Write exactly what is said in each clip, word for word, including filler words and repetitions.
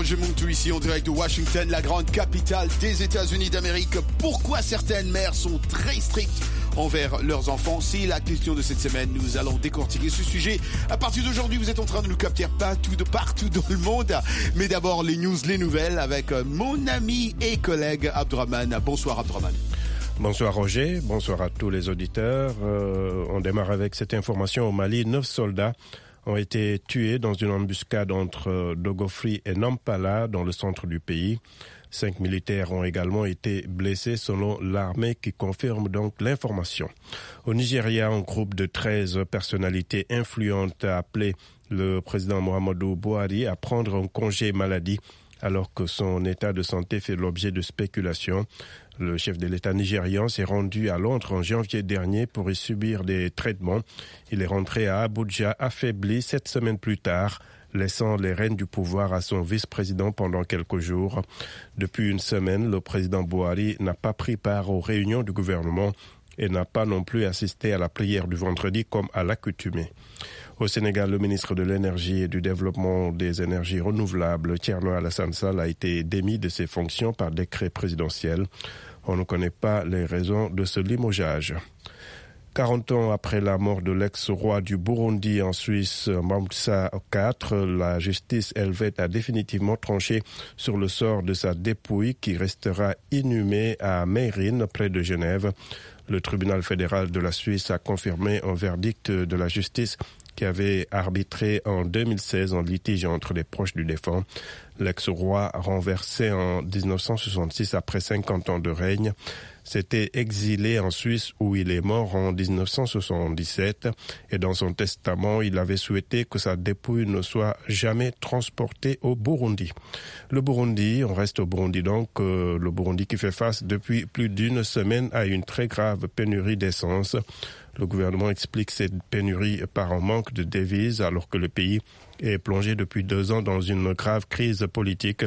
Roger Muntu ici en direct de Washington, la grande capitale des États-Unis d'Amérique. Pourquoi certaines mères sont très strictes envers leurs enfants? C'est la question de cette semaine. Nous allons décortiquer ce sujet. À partir d'aujourd'hui, vous êtes en train de nous capter partout, de partout dans le monde. Mais d'abord, les news, les nouvelles avec mon ami et collègue Abdraman. Bonsoir Abdraman. Bonsoir Roger, bonsoir à tous les auditeurs. Euh, on démarre avec cette information. Au Mali, neuf soldats ont été tués dans une embuscade entre Dogofri et Nampala, dans le centre du pays. Cinq militaires ont également été blessés selon l'armée qui confirme donc l'information. Au Nigeria, un groupe de treize personnalités influentes a appelé le président Muhammadu Buhari à prendre un congé maladie alors que son état de santé fait l'objet de spéculations. Le chef de l'État nigérian s'est rendu à Londres en janvier dernier pour y subir des traitements. Il est rentré à Abuja affaibli sept semaines plus tard, laissant les rênes du pouvoir à son vice-président pendant quelques jours. Depuis une semaine, le président Buhari n'a pas pris part aux réunions du gouvernement et n'a pas non plus assisté à la prière du vendredi comme à l'accoutumée. Au Sénégal, le ministre de l'Énergie et du Développement des énergies renouvelables, Thierno Alassane Sall, a été démis de ses fonctions par décret présidentiel. On ne connaît pas les raisons de ce limogeage. quarante ans après la mort de l'ex-roi du Burundi en Suisse, Moussa quatre, la justice helvète a définitivement tranché sur le sort de sa dépouille qui restera inhumée à Meyrin, près de Genève. Le tribunal fédéral de la Suisse a confirmé un verdict de la justice qui avait arbitré en deux mille seize un litige entre les proches du défunt. L'ex-roi, renversé en dix-neuf cent soixante-six après cinquante ans de règne, s'était exilé en Suisse où il est mort en dix-neuf cent soixante-dix-sept et dans son testament, il avait souhaité que sa dépouille ne soit jamais transportée au Burundi. Le Burundi, on reste au Burundi donc, euh, le Burundi qui fait face depuis plus d'une semaine à une très grave pénurie d'essence. Le gouvernement explique cette pénurie par un manque de devises alors que le pays est plongé depuis deux ans dans une grave crise politique.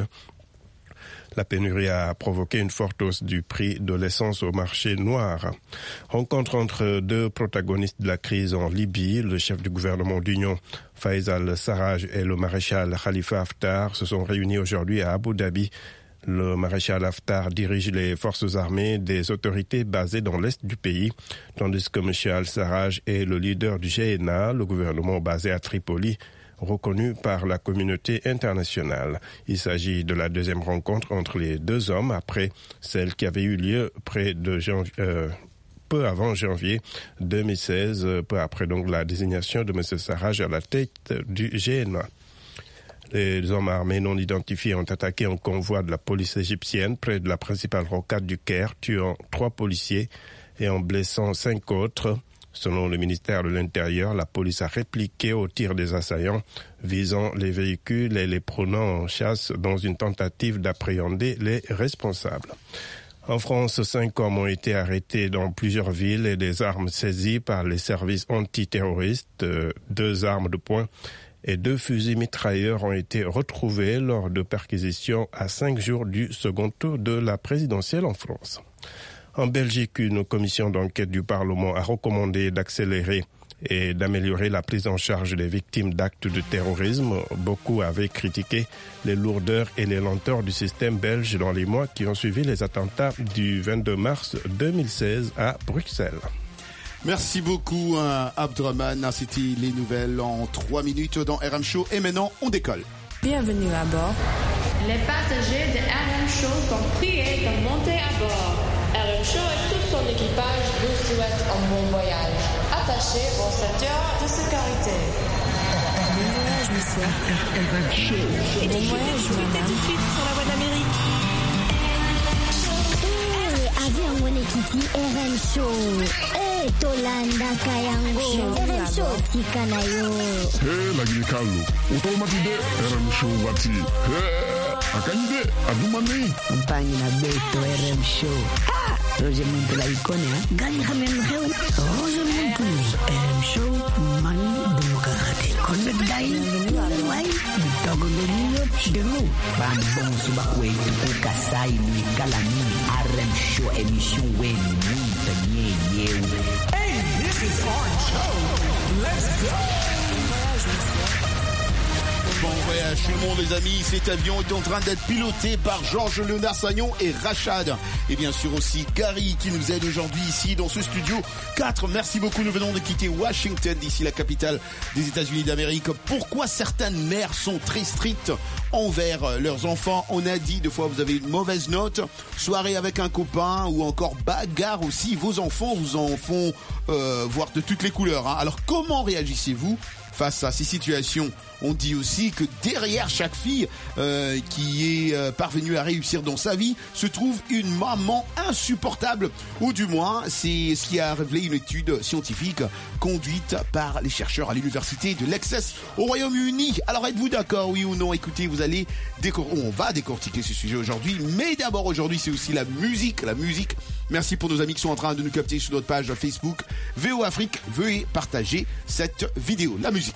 La pénurie a provoqué une forte hausse du prix de l'essence au marché noir. Rencontre entre deux protagonistes de la crise en Libye, le chef du gouvernement d'union Fayez al-Sarraj et le maréchal Khalifa Haftar se sont réunis aujourd'hui à Abu Dhabi. Le maréchal Haftar dirige les forces armées des autorités basées dans l'est du pays, tandis que M. al-Sarraj est le leader du G N A, le gouvernement basé à Tripoli, reconnu par la communauté internationale. Il s'agit de la deuxième rencontre entre les deux hommes après celle qui avait eu lieu près de janvier, euh, peu avant janvier deux mille seize, peu après donc la désignation de M. Sarraj à la tête du G N A. Les hommes armés non identifiés ont attaqué un convoi de la police égyptienne près de la principale rocade du Caire, tuant trois policiers et en blessant cinq autres. Selon le ministère de l'Intérieur, la police a répliqué au tir des assaillants, visant les véhicules et les prenant en chasse dans une tentative d'appréhender les responsables. En France, cinq hommes ont été arrêtés dans plusieurs villes et des armes saisies par les services antiterroristes, deux armes de poing et deux fusils mitrailleurs ont été retrouvés lors de perquisitions à cinq jours du second tour de la présidentielle en France. En Belgique, une commission d'enquête du Parlement a recommandé d'accélérer et d'améliorer la prise en charge des victimes d'actes de terrorisme. Beaucoup avaient critiqué les lourdeurs et les lenteurs du système belge dans les mois qui ont suivi les attentats du vingt-deux mars deux mille seize à Bruxelles. Merci beaucoup, hein, Abdraman. C'était les nouvelles en trois minutes dans R M Show. Et maintenant, on décolle. Bienvenue à bord. Les passagers de R M Show sont priés de monter à bord. R M Show et tout son équipage vous souhaitent un bon voyage. Attachez vos ceintures de sécurité. Bon voyage, monsieur. R M Show. Bon voyage, madame. Tout de suite sur la voie d'Amérique. Eh, avion mwenyekiti R M Show. Eh, Tolanda Kayango. R M Show tika nayo. Hey, lagi kalu. Utomatide R M Show wati. Hey, akanyide adumani. Compagni na beto R M Show. Ah, Roger Muntu la icone, eh? Gani hamem heu. Roger Muntu. R M Show mani demokrate. Connect dai. Wai. Togo benino chidelo. Bambon suba kwetu kukasai ni kalami. R M Show émission weni mwita nye yewe. Hey, this is our show. Let's go. Bon voyage, monsieur. Bon Bon voyage tout le monde les amis, cet avion est en train d'être piloté par Georges Léonard Sagnon et Rachad. Et bien sûr aussi Gary qui nous aide aujourd'hui ici dans ce studio quatre. Merci beaucoup, nous venons de quitter Washington, d'ici la capitale des États-Unis d'Amérique. Pourquoi certaines mères sont très strictes envers leurs enfants? On a dit deux fois vous avez une mauvaise note, soirée avec un copain ou encore bagarre aussi. Vos enfants vous en font euh, voir de toutes les couleurs. Hein. Alors comment réagissez-vous face à ces situations? On dit aussi que derrière chaque fille euh, qui est euh, parvenue à réussir dans sa vie se trouve une maman insupportable. Ou du moins, c'est ce qui a révélé une étude scientifique conduite par les chercheurs à l'université de Lexes au Royaume-Uni. Alors êtes-vous d'accord, oui ou non? Écoutez, vous allez décor- on va décortiquer ce sujet aujourd'hui. Mais d'abord aujourd'hui, c'est aussi la musique. La musique. Merci pour nos amis qui sont en train de nous capter sur notre page Facebook V O Afrique. Veuillez partager cette vidéo. La musique.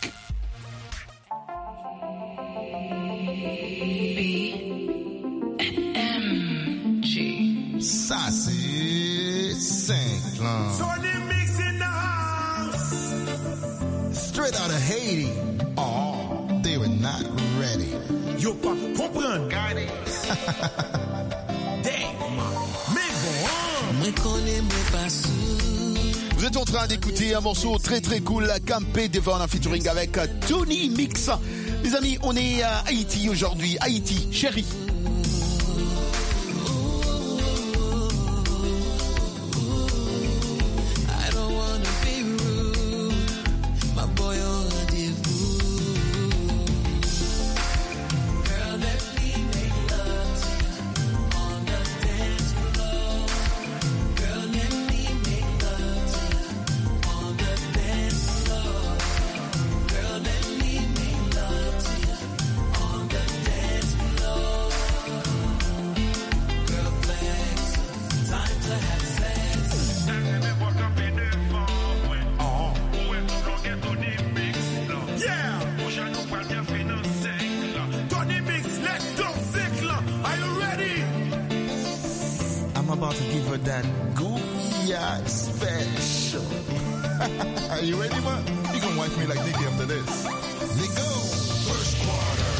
Ça c'est cinq ans. Tony Mix in the house. Straight out of Haiti. Oh, they were not ready. Yo pas comprendre. Mais connais moi pas sous. Vous êtes en train d'écouter un morceau très très cool, Campe Devon en featuring avec Tony Mix. Les amis, on est à Haïti aujourd'hui. Haïti, chérie. About to give her that Goya special. Are you ready, man? You can wife me like Nicky after this. Let's go. First quarter.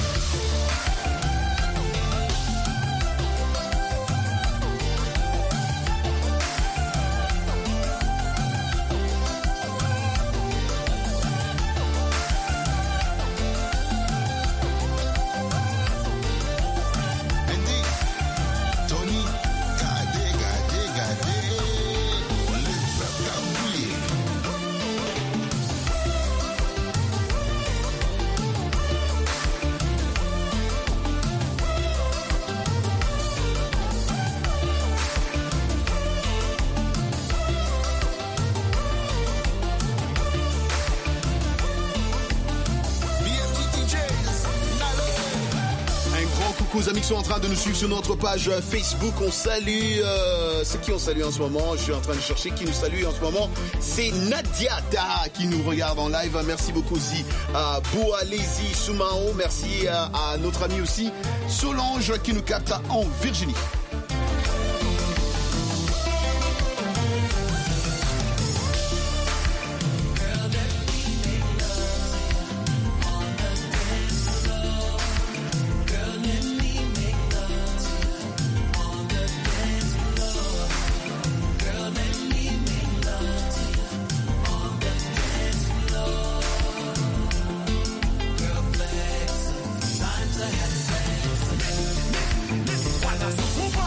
Aux amis qui sont en train de nous suivre sur notre page Facebook, on salue, euh, c'est qui on salue en ce moment? Je suis en train de chercher qui nous salue en ce moment. C'est Nadia Da qui nous regarde en live. Merci beaucoup aussi à Boalési Soumao. Merci à, à notre ami aussi Solange qui nous capte en Virginie. Why not so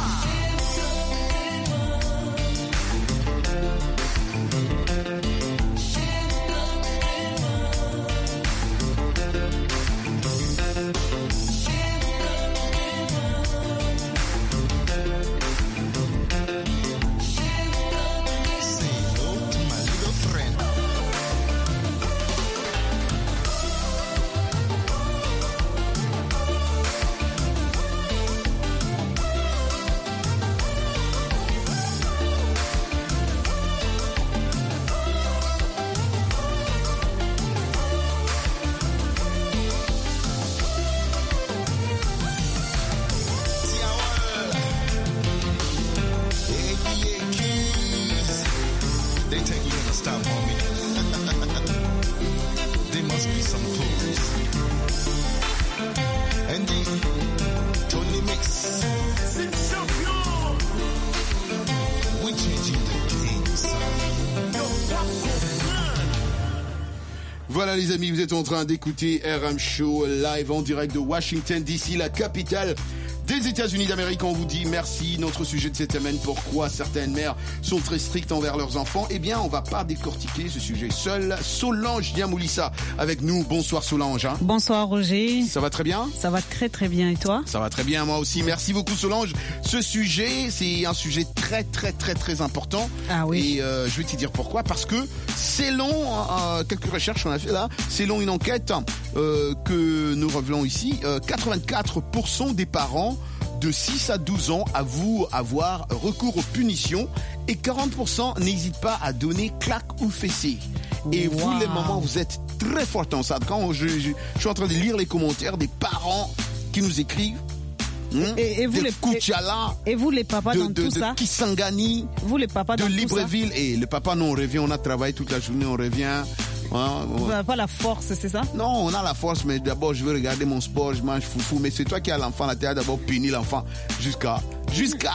Voilà les amis, vous êtes en train d'écouter R M Show live en direct de Washington D C, la capitale des États-Unis d'Amérique. On vous dit merci. Notre sujet de cette semaine, pourquoi certaines mères sont très strictes envers leurs enfants. Eh bien, on va pas décortiquer ce sujet seul. Solange Diamoulissa avec nous. Bonsoir Solange. Hein. Bonsoir Roger. Ça va très bien? Ça va très très bien et toi? Ça va très bien, moi aussi. Merci beaucoup Solange. Ce sujet, c'est un sujet très très très très important. Ah oui. Et euh, je vais te dire pourquoi. Parce que selon euh, quelques recherches qu'on a fait là, selon une enquête euh, que nous révélons ici, euh, quatre-vingt-quatre pour cent des parents de six à douze ans avouent avoir recours aux punitions et quarante pour cent n'hésitent pas à donner claque ou fessée. Et wow. Vous, les mamans, vous êtes très fortes en ça. Quand je, je, je suis en train de lire les commentaires des parents qui nous écrivent, hein, et, et vous de les Kuchala, et vous les papas de, dans de, tout de ça, Kisangani, vous les papas de dans Libreville. Tout ça? Et le papa, nous on revient, on a travaillé toute la journée, on revient. Hein, Vous n'avez pas la force, c'est ça? Non, on a la force, mais d'abord je veux regarder mon sport, je mange foufou. Mais c'est toi qui as l'enfant, là, tu as d'abord puni l'enfant jusqu'à, jusqu'à,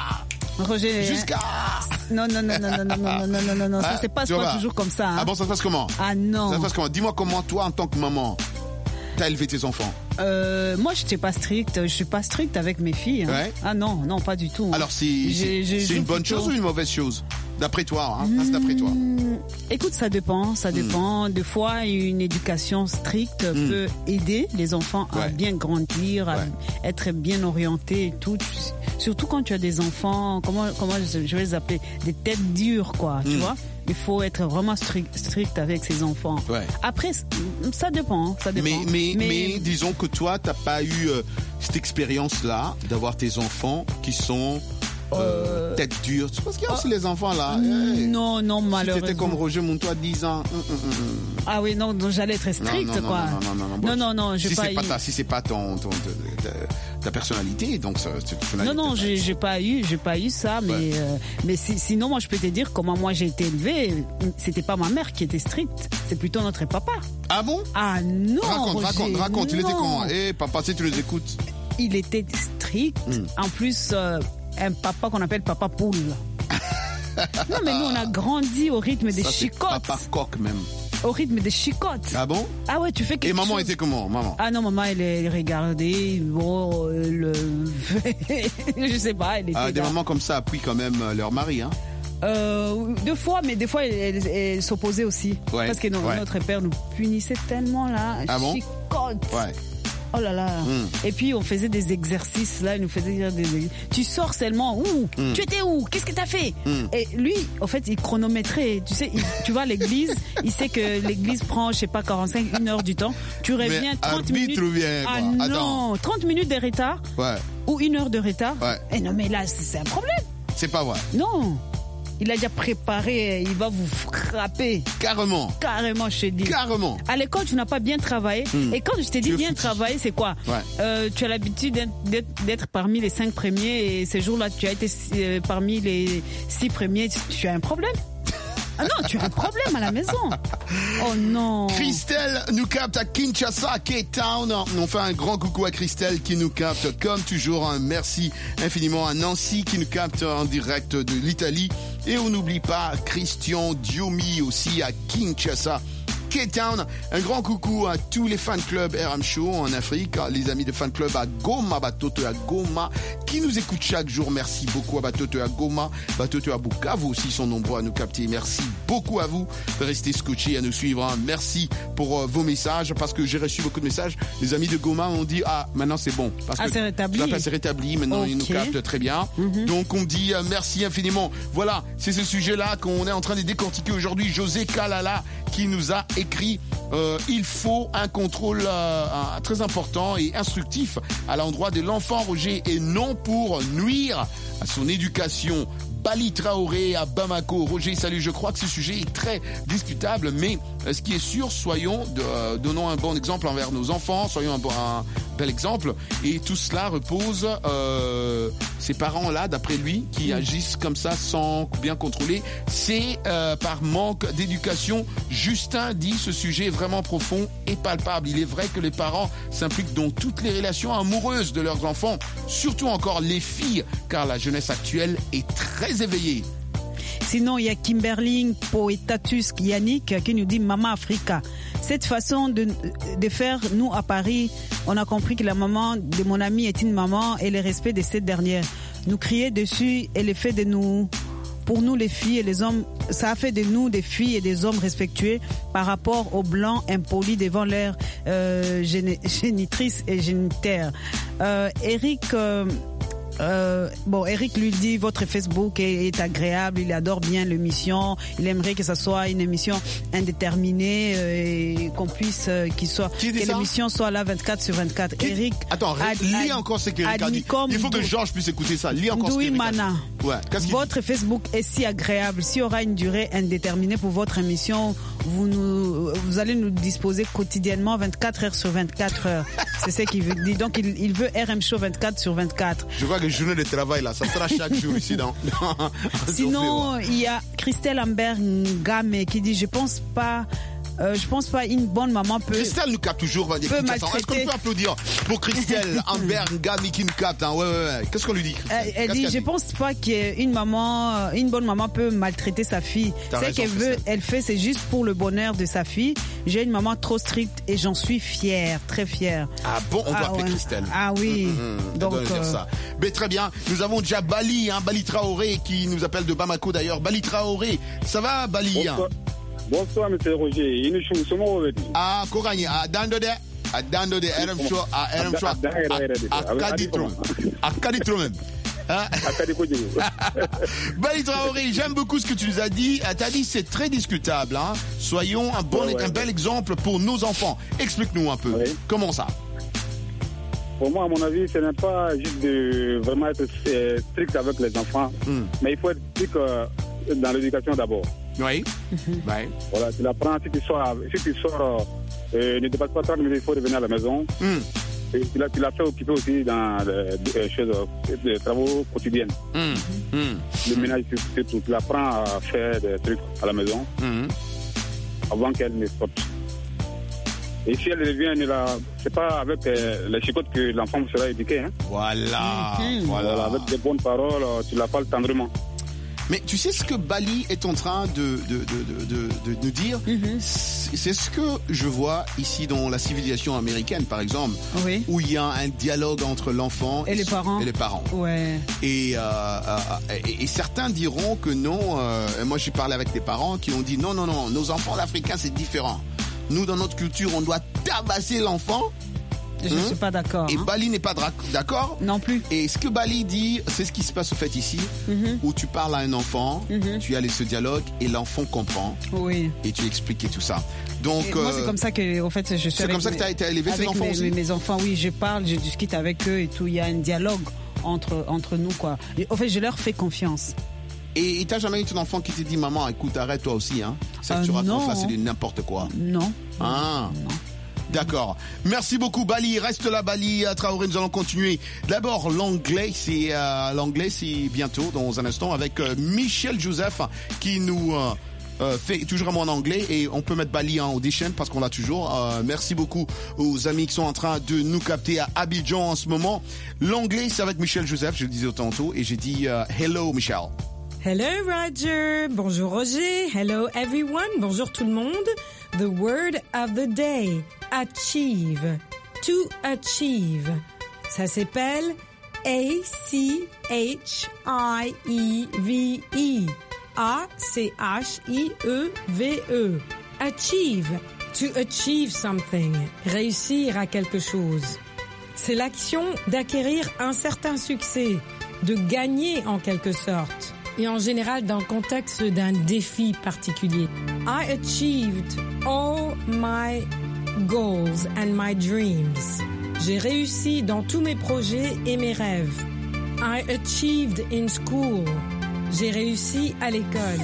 Roger, jusqu'à. Non, non, non, non, non, non, non, non, non, non, non, ça se passe pas toujours comme ça. Hein. Ah bon, ça se passe comment? Ah non. Ça se passe comment? Dis-moi comment toi, en tant que maman, t'as élevé tes enfants. Euh, moi, je n'étais pas stricte. Je suis pas stricte avec mes filles. Hein. Ouais. Ah non, non, pas du tout. Alors, c'est, c'est, c'est une bonne plutôt... chose ou une mauvaise chose? D'après toi, hein, mmh, d'après toi. Écoute, ça dépend, ça dépend. Mmh. Des fois, une éducation stricte mmh. peut aider les enfants à ouais. bien grandir, à ouais. être bien orientés et tout. Surtout quand tu as des enfants, comment, comment je vais les appeler, des têtes dures, quoi, mmh. tu vois. Il faut être vraiment strict, strict avec ses enfants. Ouais. Après, ça dépend, ça dépend. Mais, mais, mais... mais disons que toi, t'as pas eu euh, cette expérience-là d'avoir tes enfants qui sont euh, tête dure. Tu penses qu'il y a aussi les enfants là? Non, non, si malheureusement. C'était comme Roger Montois à dix ans. Hum, hum, hum. Ah oui, non, donc j'allais être stricte, non, non, quoi. Non, non, non, non. Non, non, non, j'ai si pas c'est eu. Pas ta, si c'est pas ton, ton, ta, ta personnalité, donc ça, tu Non, non, j'ai, j'ai pas eu, j'ai pas eu ça, mais, ouais. euh, mais si, sinon, moi, je peux te dire comment moi j'ai été élevée. C'était pas ma mère qui était stricte, c'est plutôt notre papa. Ah bon? Ah non. Raconte, Roger, raconte, raconte. Non. Il était comment? Eh, hey, papa, si tu les écoutes. Il était strict. Mm. En plus, euh, un papa qu'on appelle papa poule. Non, mais nous, on a grandi au rythme des ça, chicottes. Papa coq même. Au rythme des chicottes. Ah bon? Ah ouais, tu fais quelque chose. Et maman chose. était comment, maman? Ah non, maman, elle est regardée, bon, euh, le... je sais pas, elle était ah, des là. mamans comme ça appuient quand même leur mari, hein? Euh, deux fois, mais des fois, elle, elle, elle s'opposait aussi. Ouais, parce que no, ouais. notre père nous punissait tellement, là. Ah bon? Chicotte. Ouais. Oh là là. Mm. Et puis on faisait des exercices là, il nous faisait dire des tu sors seulement où? Mm. Tu étais où? Qu'est-ce que t'as fait? Mm. Et lui, en fait, il chronométrait. Tu sais, il, tu vois l'église, il sait que l'église prend, je sais pas, quarante-cinq, une heure du temps. Tu reviens trente minutes. Bien, ah non, Attends. trente minutes de retard. Ouais. Ou une heure de retard. Ouais. Et non, mais là, c'est un problème. C'est pas vrai. Non. Il a déjà préparé, il va vous frapper. Carrément. Carrément, je te dis. Carrément. À l'école, tu n'as pas bien travaillé. Mmh. Et quand je t'ai dit bien foutu. travailler, c'est quoi? Ouais. euh, Tu as l'habitude d'être, d'être parmi les cinq premiers et ces jours-là, tu as été euh, parmi les six premiers. Tu as un problème? Ah non, tu as un problème à la maison. Oh non. Christelle nous capte à Kinshasa, à Cape Town. On fait un grand coucou à Christelle qui nous capte comme toujours. Un merci infiniment à Nancy qui nous capte en direct de l'Italie. Et on n'oublie pas Christian Diomi aussi à Kinshasa, Cape Town. Un grand coucou à tous les fan clubs R M Show en Afrique, les amis de fan club à Goma, Batoto à Goma, qui nous écoutent chaque jour. Merci beaucoup à Batoto à Goma, Batoto à Bukavu aussi sont nombreux à nous capter. Merci beaucoup à vous de rester scotchés, à nous suivre. Merci pour euh, vos messages, parce que j'ai reçu beaucoup de messages. Les amis de Goma ont dit ah maintenant c'est bon, parce ah, que c'est rétabli. Là, c'est rétabli. Maintenant okay. Ils nous captent très bien. Mm-hmm. Donc on dit euh, merci infiniment. Voilà, c'est ce sujet-là qu'on est en train de décortiquer aujourd'hui. José Kalala qui nous a écrit euh, il faut un contrôle euh, un, très important et instructif à l'endroit de l'enfant Roger, et non pour nuire à son éducation. Bali Traoré à Bamako. Roger, salut, je crois que ce sujet est très discutable, mais ce qui est sûr, soyons, de, euh, donnons un bon exemple envers nos enfants, soyons un, bon, un bel exemple, et tout cela repose euh, ces parents-là, d'après lui, qui mmh. agissent comme ça sans bien contrôler, c'est euh, par manque d'éducation. Justin dit ce sujet est vraiment profond et palpable. Il est vrai que les parents s'impliquent dans toutes les relations amoureuses de leurs enfants, surtout encore les filles, car la jeunesse actuelle est très éveillée. Sinon, il y a Kimberly Poetatus Yannick qui nous dit Maman Africa. Cette façon de, de faire, nous à Paris, on a compris que la maman de mon ami est une maman et le respect de cette dernière. Nous crier dessus et le fait de nous, pour nous les filles et les hommes, ça a fait de nous des filles et des hommes respectueux par rapport aux blancs impolis devant leur euh, géni- génitrice et génitaire. Euh, Eric... Euh, Euh, bon, Eric lui dit votre Facebook est, est agréable, il adore bien l'émission, il aimerait que ça soit une émission indéterminée euh, et qu'on puisse euh, qu'il soit Qui dit que ça? l'émission soit là vingt-quatre sur vingt-quatre. Qui... Eric, attends, ad, lis ad, encore ce qu'Eric a dit. Il faut que Georges puisse écouter ça. Lis encore Ndoui ce qu'Eric a dit. Mana. Ouais. Qu'est-ce votre dit? Facebook est si agréable. S'il y aura une durée indéterminée pour votre émission, vous nous, vous allez nous disposer quotidiennement vingt-quatre heures sur vingt-quatre heures. C'est ce qu'il veut dire. Donc il, il veut R M Show vingt-quatre sur vingt-quatre. Je vois que journée de travail là, ça sera chaque jour ici dans. dans Sinon, il y a Christelle Ambert Ngame qui dit je pense pas. Euh, je pense pas une bonne maman peut. Christelle nous capte toujours. Va dire, peut est-ce qu'on peut applaudir pour Christelle Ambert Ngame qui nous capte hein? Ouais, ouais, ouais. Qu'est-ce qu'on lui dit? Elle, elle dit, je dit? pense pas qu'une maman, une bonne maman peut maltraiter sa fille. Ce qu'elle veut, elle fait, c'est juste pour le bonheur de sa fille. J'ai une maman trop stricte et j'en suis fière, très fière. Ah bon, on doit ah, appeler ouais. Christelle. Ah oui. Mmh, mmh, donc euh... dire ça. Mais très bien. Nous avons déjà Bali, hein, Bali Traoré qui nous appelle de Bamako d'ailleurs. Bali Traoré, ça va Bali? Bonsoir. Bonsoir, monsieur Roger. Il nous sommes au Ah, Korani, à Dandode, à Dandode, R M Show, à R M Show, à Kaditron, à Kaditron même. Bali Traoré, j'aime beaucoup ce que tu nous as dit. Tu as dit c'est très discutable. Hein. Soyons un bon, ouais, ouais, un bel ouais. exemple pour nos enfants. Explique-nous un peu. Ouais. Comment ça? Pour moi, à mon avis, ce n'est pas juste de vraiment être strict avec les enfants, mm. mais il faut être strict dans l'éducation d'abord. Oui. Mm-hmm. Ouais. Voilà, tu l'apprends, si tu sors, si tu sors euh, ne dépasse pas trente minutes, il faut revenir à la maison. Mm. Et tu l'as, tu l'as fait occuper aussi dans les choses, les travaux quotidiens. Mm. Mm. Le ménage, tu, tu, tu l'apprends à faire des trucs à la maison mm. avant qu'elle ne sorte. Et si elle revient, c'est pas avec euh, les chicottes que l'enfant sera éduqué. Hein. Voilà. Mm-hmm. voilà. Voilà. Avec des bonnes paroles, tu la parles tendrement. Mais tu sais ce que Bali est en train de, de, de, de, de, de nous dire? Mm-hmm. C'est ce que je vois ici dans la civilisation américaine, par exemple, oui. où il y a un dialogue entre l'enfant et, et les parents. Et les parents. Ouais. Et, euh, euh, et, et certains diront que non. Euh, moi, j'ai parlé avec des parents qui ont dit non, non, non, nos enfants d'Africains, c'est différent. Nous, dans notre culture, on doit tabasser l'enfant. Je ne hum? suis pas d'accord. Et hein? Bali n'est pas d'accord. Non plus. Et ce que Bali dit, c'est ce qui se passe au fait ici, mm-hmm. où tu parles à un enfant, mm-hmm. tu as ce dialogue et l'enfant comprend. Oui. Et tu expliques tout ça. Donc, et moi, euh, c'est comme ça que, en fait, je suis. C'est comme ça mes, que tu as été élevé tes enfants mes, aussi. Mes enfants, oui, je parle, je discute avec eux et tout. Il y a un dialogue entre entre nous, quoi. Et, en fait, je leur fais confiance. Et, et t'as jamais eu ton enfant qui te dit, maman, écoute, arrête toi aussi, hein. Ça, euh, tu racontes là, c'est de n'importe quoi. Non. Ah. Non. D'accord. Merci beaucoup Bali. Reste là Bali. Traoré, nous allons continuer. D'abord l'anglais, c'est euh, l'anglais, c'est bientôt dans un instant avec euh, Michel Joseph qui nous euh, euh, fait toujours un mot en anglais et on peut mettre Bali en audition parce qu'on l'a toujours. Euh, merci beaucoup aux amis qui sont en train de nous capter à Abidjan en ce moment. L'anglais, c'est avec Michel Joseph. Je le disais tantôt et j'ai dit euh, hello Michel. Hello Roger. Bonjour Roger. Hello everyone. Bonjour tout le monde. The word of the day, achieve. To achieve. Ça s'appelle A C H I E V E. A C H I E V E. Achieve. To achieve something. Réussir à quelque chose. C'est l'action d'acquérir un certain succès, de gagner en quelque sorte. Et en général dans le contexte d'un défi particulier. I achieved all my goals and my dreams. J'ai réussi dans tous mes projets et mes rêves. I achieved in school. J'ai réussi à l'école.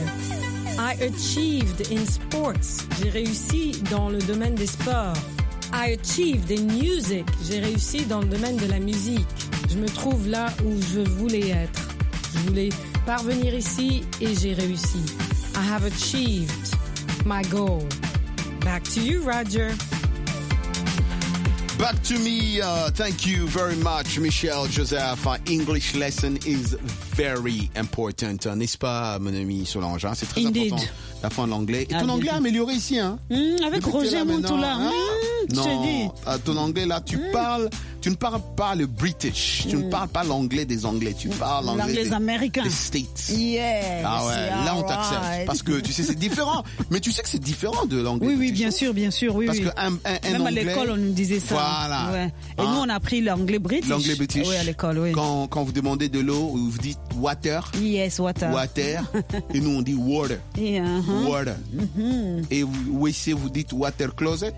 I achieved in sports. J'ai réussi dans le domaine des sports. I achieved in music. J'ai réussi dans le domaine de la musique. Je me trouve là où je voulais être. Je voulais parvenir ici et j'ai réussi. I have achieved my goal. Back to you, Roger. Back to me. Uh, thank you very much, Michel Joseph. Uh, English lesson is very important, uh, n'est-ce pas, mon ami Solange? Hein? C'est très Indeed. important d'apprendre l'anglais. Et ton Ah, anglais bien. a amélioré ici, hein? Mmh, avec Depuis que t'es Roger Montoula. maintenant, hein? Mmh, je te Non, dis. euh, ton anglais là, tu parles, tu ne parles pas le British, tu ne parles pas l'anglais des Anglais, tu parles l'anglais L'anglais des, américain. des States. Yes. Ah ouais, là on t'accepte alright. parce que tu sais c'est différent. Mais tu sais que c'est différent de l'anglais. Oui, oui, british, bien non? sûr, bien sûr, oui, Parce oui. que un, un, un Même à anglais, l'école, on nous disait ça. Voilà. Ouais. Et Hein? nous, on a appris l'anglais british. L'anglais british. Oui, à l'école, oui. Quand, quand vous demandez de l'eau, vous dites water. Yes, water. Water. Et nous on dit water. Yeah, uh-huh. Water. Mhm. Et vous, vous ici vous dites water closet.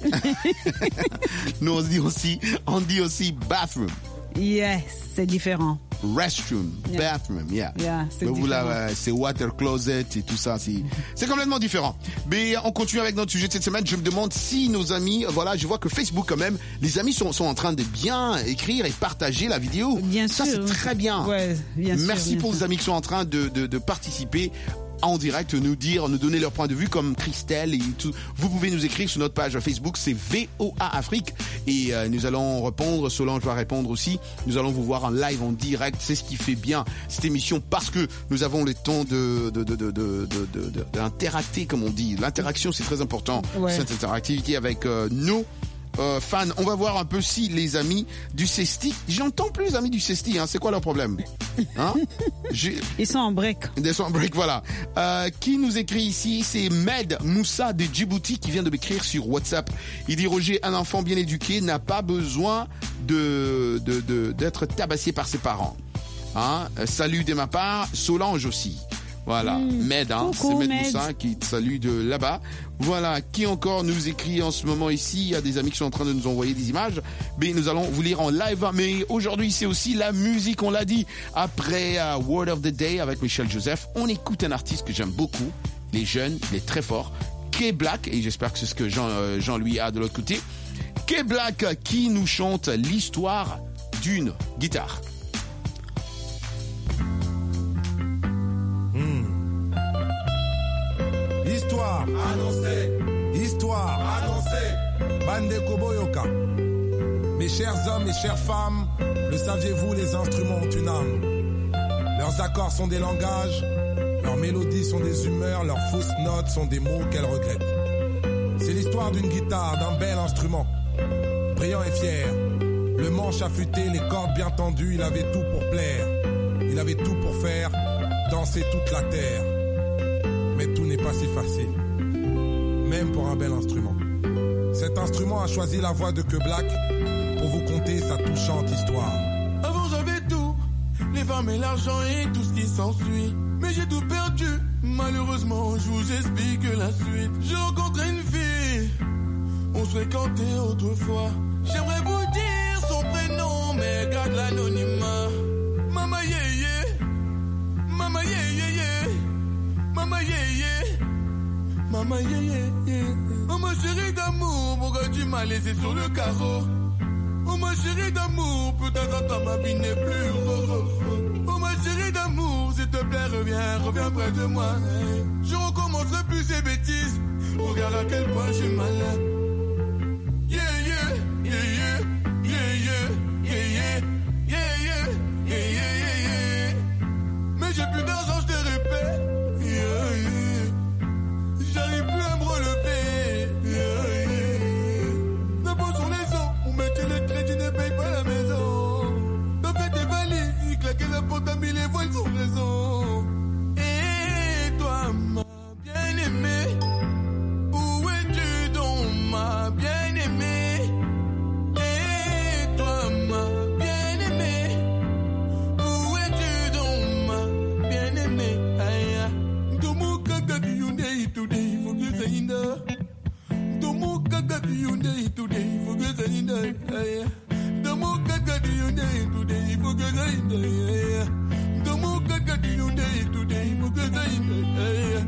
Nous on dit aussi, on dit aussi bathroom. Yes, c'est différent. Restroom, Yeah. bathroom, yeah. Yeah, c'est Mais vous là, différent. euh, c'est water closet et tout ça, c'est, c'est complètement différent. Mais on continue avec notre sujet de cette semaine. Je me demande si nos amis, euh, voilà, je vois que Facebook quand même, les amis sont, sont en train de bien écrire et partager la vidéo. Bien ça, sûr. c'est très bien. Ouais, bien sûr, Merci bien pour sûr. les amis qui sont en train de, de, de participer en direct, nous dire, nous donner leur point de vue comme Christelle et tout. Vous pouvez nous écrire sur notre page Facebook, c'est V O A Afrique et euh, nous allons répondre, Solange va répondre aussi. Nous allons vous voir en live, en direct. C'est ce qui fait bien cette émission parce que nous avons le temps de, de, de, de, de, de, de, de- d'interacter, comme on dit. L'interaction, c'est très important. Ouais. Cette interactivité avec euh, nos Euh, fans. On va voir un peu si les amis du Cesti, j'entends plus les amis du Cesti, hein, c'est quoi leur problème, hein? J'ai- Ils sont en break. Des sont en break, voilà. Euh, qui nous écrit ici, c'est Med Moussa de Djibouti qui vient de m'écrire sur WhatsApp. Il dit Roger, un enfant bien éduqué n'a pas besoin de, de, de- d'être tabassé par ses parents. Hein? Euh, Salut de ma part, Solange aussi. Voilà, Mm. Med, hein, Coucou, c'est Med Med. Moussa qui te salue de là-bas. Voilà, qui encore nous écrit en ce moment ici? Il y a des amis qui sont en train de nous envoyer des images. Mais nous allons vous lire en live. Mais aujourd'hui, c'est aussi la musique, on l'a dit. Après euh, Word of the Day avec Michel Joseph, on écoute un artiste que j'aime beaucoup. Il est jeune, il est très fort. K-Black, et j'espère que c'est ce que Jean, euh, Jean-Louis a de l'autre côté. K-Black euh, qui nous chante l'histoire d'une guitare. Histoire annoncée. Histoire annoncée. Bande Koboyoka. Mes chers hommes et chères femmes, le saviez-vous, les instruments ont une âme. Leurs accords sont des langages, leurs mélodies sont des humeurs, leurs fausses notes sont des mots qu'elles regrettent. C'est l'histoire d'une guitare, d'un bel instrument. Brillant et fier, le manche affûté, les cordes bien tendues, il avait tout pour plaire. Il avait tout pour faire danser toute la terre. Mais tout n'est pas si facile, même pour un bel instrument. Cet instrument a choisi la voix de K-Black pour vous conter sa touchante histoire. Avant j'avais tout, les femmes et l'argent et tout ce qui s'ensuit. Mais j'ai tout perdu, malheureusement je vous explique la suite. J'ai rencontré une fille, on se fréquentait autrefois. J'aimerais vous dire son prénom, mais garde l'anonymat. Mama yeye, mama yeye, mama yeye, mama yeye. Oh ma chérie d'amour, pourquoi tu m'as laissé sur le carreau? Oh ma chérie d'amour, peut-être quand ma vie n'est plus rose. Oh ma chérie d'amour, s'il te plaît reviens, reviens près de moi. Je recommencerai plus ces bêtises, regarde à quel point je suis malade. Yeah yeah, yeah yeah, yeah yeah, yeah yeah, yeah yeah, yeah yeah, yeah yeah. Mais j'ai plus d'argent, je te répète. Yeah yeah. J'arrive plus à me relever. Yeah yeah. D'impôts sur les os, on met que le crédit ne paye pas la maison. T'as fait tes valises, claquer la porte à mille les voiles sans raison. Et toi, ma bien-aimée, où es-tu donc, ma bien-aimée? Et toi, ma bien-aimée, où es-tu donc, ma bien-aimée? Aïe, Domo kagadi yunde today, faut que ça inda. Domo kagadi yunde today, faut que ça inda. Aïe, Domo kagadi yunde today, faut que ça inda. Aïe, Domo kagadi yunde today, faut que ça inda. Aïe.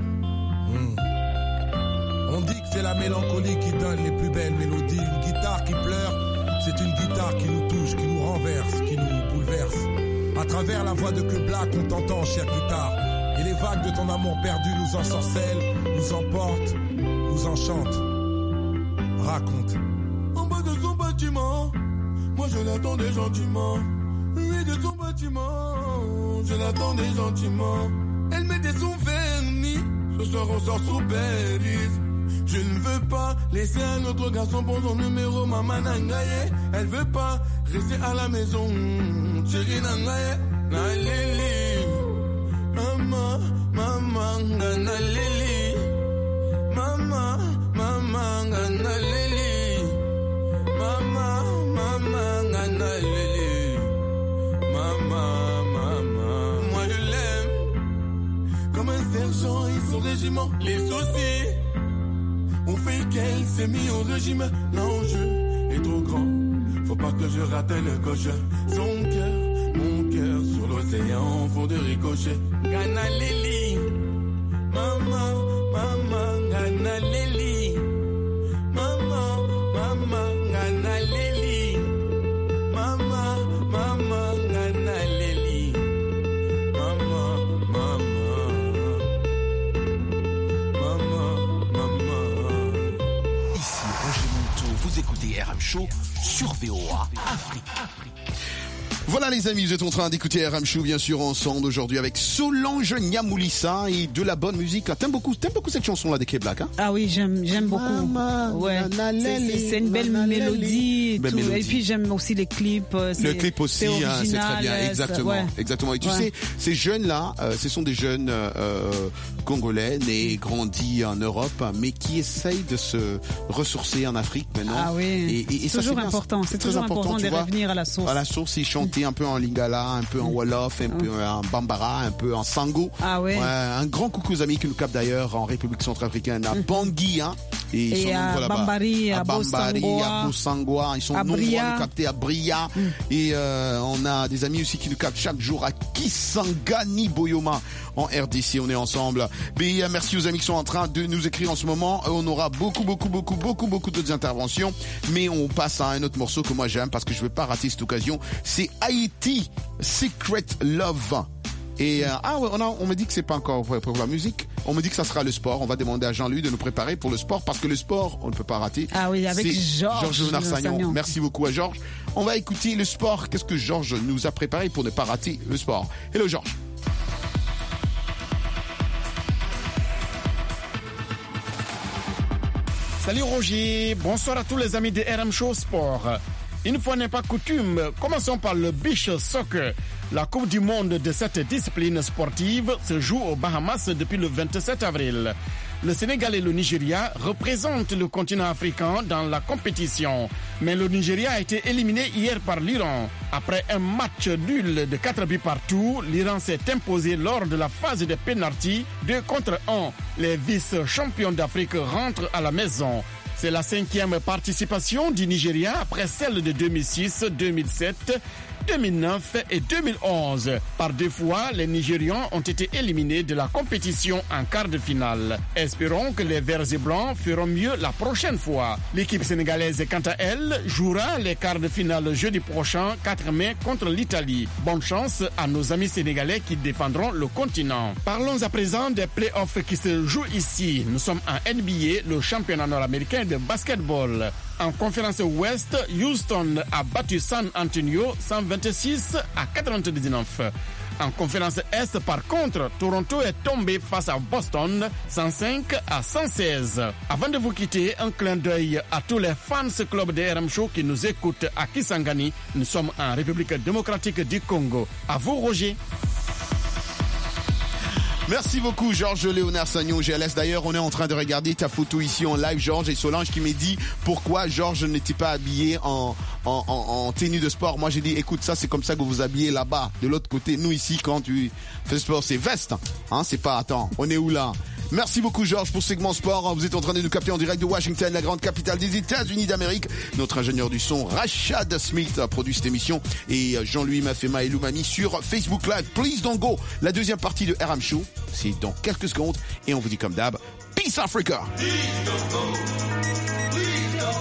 On dit que c'est la mélancolie qui donne les plus belles mélodies. Une guitare qui pleure, c'est une guitare qui nous touche, qui nous renverse, qui nous bouleverse. À travers la voix de K-Black, on t'entend, chère guitare. Et les vagues de ton amour perdu nous ensorcellent, nous emportent, nous enchantent. Raconte. En bas de son bas bâtiment. Moi je l'attendais gentiment. Oui, de son bâtiment. Je l'attendais gentiment. Elle mettait son vernis. Ce soir on sort sous Paris. Je ne veux pas laisser un autre garçon pour son numéro, maman nangaye. Elle veut pas rester à la maison, chérie nangaye. Nalili, maman, maman, nalili, maman, maman, nalili, maman, maman, nalili, maman, maman. Moi je l'aime comme un sergent et son régiment. Les soucis on fait qu'elle s'est mis au régime. L'enjeu est trop grand, faut pas que je rate le coche. Son cœur, mon cœur sur l'océan, fond de ricochet. Gana Lili, maman, maman, Gana Lili, maman, maman, Gana Lili, maman, maman, Gana Lili, maman, maman. Vous écoutez R M Show sur V O A Afrique. Voilà les amis, vous êtes en train d'écouter R M Show bien sûr ensemble aujourd'hui avec Solange Nyamoulissa et de la bonne musique. T'aimes beaucoup, t'aimes beaucoup cette chanson là des K-Black, hein? Ah oui, j'aime, j'aime beaucoup. Mama, ouais, c'est, c'est une belle mélodie. Et, belle tout. mélodie. Et puis j'aime aussi les clips. Le clip aussi, c'est, hein, c'est très bien, exactement, ouais. exactement. Et tu ouais. sais, ces jeunes là, euh, ce sont des jeunes euh, congolais nés, grandis en Europe, mais qui essayent de se ressourcer en Afrique maintenant. Ah oui. Et, et, et c'est toujours ça, important. C'est, c'est très toujours important, important de vois, revenir à la source. À la source, et chanter un peu en lingala, un peu en wolof, un peu en bambara, un peu en sango. Ah oui. Ouais, un grand coucou aux amis qui nous captent d'ailleurs en République centrafricaine, à Bangui, hein. Et, et ils sont à nombreux Bambari, à, à Bambari, à Bossangoa, ils sont à nombreux Bria. à nous capter à Bria. Mm. Et euh, on a des amis aussi qui nous captent chaque jour à Kisangani Boyoma en R D C. On est ensemble. Mais euh, merci aux amis qui sont en train de nous écrire en ce moment. On aura beaucoup, beaucoup, beaucoup, beaucoup, beaucoup d'autres interventions. Mais on passe à un autre morceau que moi j'aime parce que je veux pas rater cette occasion. C'est Haïti Secret Love. Et euh, ah ouais, on, a, on me dit que c'est pas encore pour, pour la musique. On me dit que ça sera le sport. On va demander à Jean-Louis de nous préparer pour le sport parce que le sport, on ne peut pas rater. Ah oui, avec Georges. Georges Narsagnon. Merci beaucoup à Georges. On va écouter le sport. Qu'est-ce que Georges nous a préparé pour ne pas rater le sport? Hello Georges. Salut Roger, bonsoir à tous les amis de R M Show Sport. Une fois n'est pas coutume, commençons par le beach soccer. La Coupe du monde de cette discipline sportive se joue aux Bahamas depuis le vingt-sept avril. Le Sénégal et le Nigeria représentent le continent africain dans la compétition. Mais le Nigeria a été éliminé hier par l'Iran. Après un match nul de quatre buts partout, l'Iran s'est imposé lors de la phase de pénalty deux contre un. Les vice-champions d'Afrique rentrent à la maison. C'est la cinquième participation du Nigeria après celle de deux mille six, deux mille sept, deux mille neuf et deux mille onze. Par deux fois, les Nigérians ont été éliminés de la compétition en quart de finale. Espérons que les Verts et Blancs feront mieux la prochaine fois. L'équipe sénégalaise, quant à elle, jouera les quarts de finale jeudi prochain, quatre mai, contre l'Italie. Bonne chance à nos amis sénégalais qui défendront le continent. Parlons à présent des playoffs qui se jouent ici. Nous sommes en N B A, le championnat nord-américain de basketball. En conférence Ouest, Houston a battu San Antonio cent vingt-six à quatre-vingt-dix-neuf. En conférence Est, par contre, Toronto est tombé face à Boston cent cinq à cent seize. Avant de vous quitter, un clin d'œil à tous les fans club de R M Show qui nous écoutent à Kisangani. Nous sommes en République démocratique du Congo. À vous, Roger. Merci beaucoup Georges Léonard Sagnon G L S. D'ailleurs, on est en train de regarder ta photo ici en live, Georges, et Solange qui m'a dit pourquoi Georges n'était pas habillé en, en, en, en tenue de sport. Moi j'ai dit écoute, ça c'est comme ça que vous vous habillez là-bas. De l'autre côté, nous ici quand tu fais sport, c'est veste. Hein, c'est pas attends, on est où là? Merci beaucoup Georges pour ce segment sport. Vous êtes en train de nous capter en direct de Washington, la grande capitale des États-Unis d'Amérique. Notre ingénieur du son, Rachad Smith, a produit cette émission et Jean-Louis Mafema et Loumami sur Facebook Live. Please don't go. La deuxième partie de R M Show, c'est dans quelques secondes et on vous dit comme d'hab, Peace Africa. Please don't go. Please don't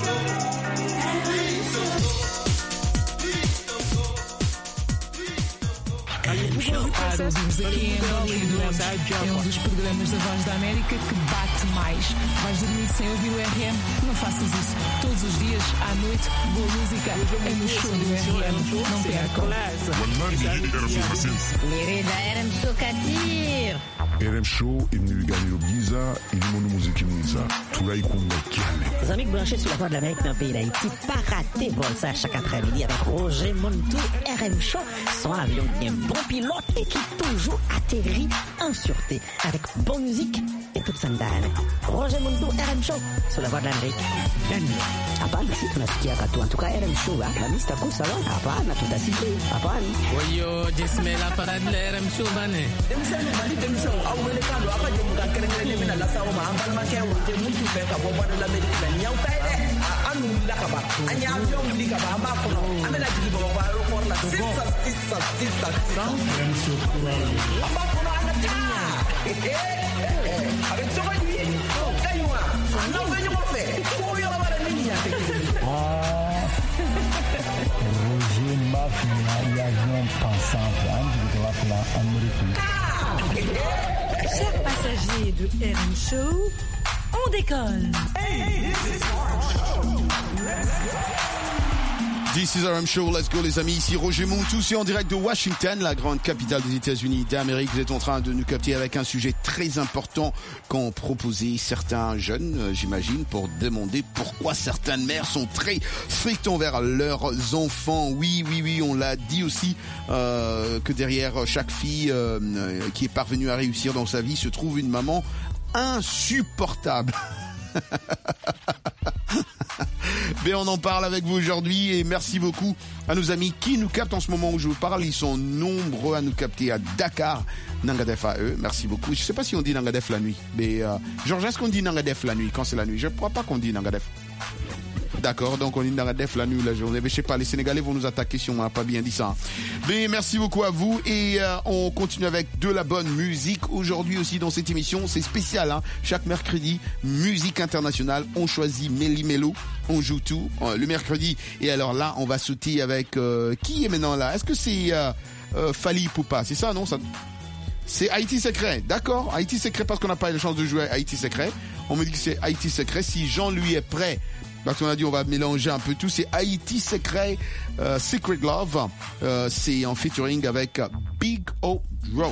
go. Please don't go. Para ouvimos aqui em Angola e duramos. É um dos programas da Voz da América que bate mais. Vais dormir sem ouvir o R M? Não faças isso. Todos os dias, à noite, boa música é no show do R M. Não percam. Mirida R M Show Katir. R M Show imnigani Giza ilimono muziki mwiza tulaikunga kiale. Les amis branchés sur la voie de l'Amérique dans le pays d'Haïti, pas rater bon ça chaque après-midi avec Roger Montou, R M Show, son avion qui est bon pilote et qui toujours atterrit en sûreté avec bonne musique et toute sa ndane. Roger Montou, R M Show, sur la voie de l'Amérique. Hapana, si tunasikia katu. En tout cas, R M Show, la mista kusalon, hapana, tutasikia, hapana. Oyo, jesme la parade de R M Show, bane. Demisane, mali demisane, au melekando, apa je muka kerengere mina la sawo ma ambal ma ke wote muntu fe ka bo bodo la medika na nyaw tay de anu la ka ba anya avion li ka ba ma ko no amena jigi bo ba ro ko la sisa sisa sisa R M Show kuralo amba ko no ana ta eh eh avec toi lui kaywa na venyo mo fe ko yo la bara ni ya te ah Roger Mafia l'avion pensant de la plan américain. Chers passagers de R M Show, on décolle. This is R M Show, let's go les amis, ici Roger Montou, c'est en direct de Washington, la grande capitale des États-Unis d'Amérique. Vous êtes en train de nous capter avec un sujet très important qu'ont proposé certains jeunes, euh, j'imagine, pour demander pourquoi certaines mères sont très strictes envers leurs enfants. Oui, oui, oui, on l'a dit aussi, euh, que derrière chaque fille euh, qui est parvenue à réussir dans sa vie se trouve une maman insupportable. Mais on en parle avec vous aujourd'hui et merci beaucoup à nos amis qui nous captent en ce moment où je vous parle. Ils sont nombreux à nous capter à Dakar, Nangadef à eux. Merci beaucoup. Je ne sais pas si on dit Nangadef la nuit, mais euh, Georges, est-ce qu'on dit Nangadef la nuit quand c'est la nuit? Je ne crois pas qu'on dit Nangadef. D'accord, donc on dit Nangadef la nuit, la journée. Mais je sais pas, les Sénégalais vont nous attaquer si on n'a pas bien dit ça. Mais merci beaucoup à vous et euh, on continue avec de la bonne musique. Aujourd'hui aussi dans cette émission, c'est spécial. Hein. Chaque mercredi, musique internationale. On choisit Méli Mélo, on joue tout euh, le mercredi. Et alors là, on va sauter avec euh, qui est maintenant là? Est-ce que c'est euh, euh, Fally Ipupa? C'est ça, non ça... C'est Haïti Secret, d'accord? Haïti Secret parce qu'on n'a pas eu la chance de jouer à Haïti Secret. On me dit que c'est Haïti Secret. Si Jean lui est prêt, parce qu'on a dit on va mélanger un peu tout, c'est Haïti Secret, euh, Secret Love. Euh, c'est en featuring avec Big O Draw.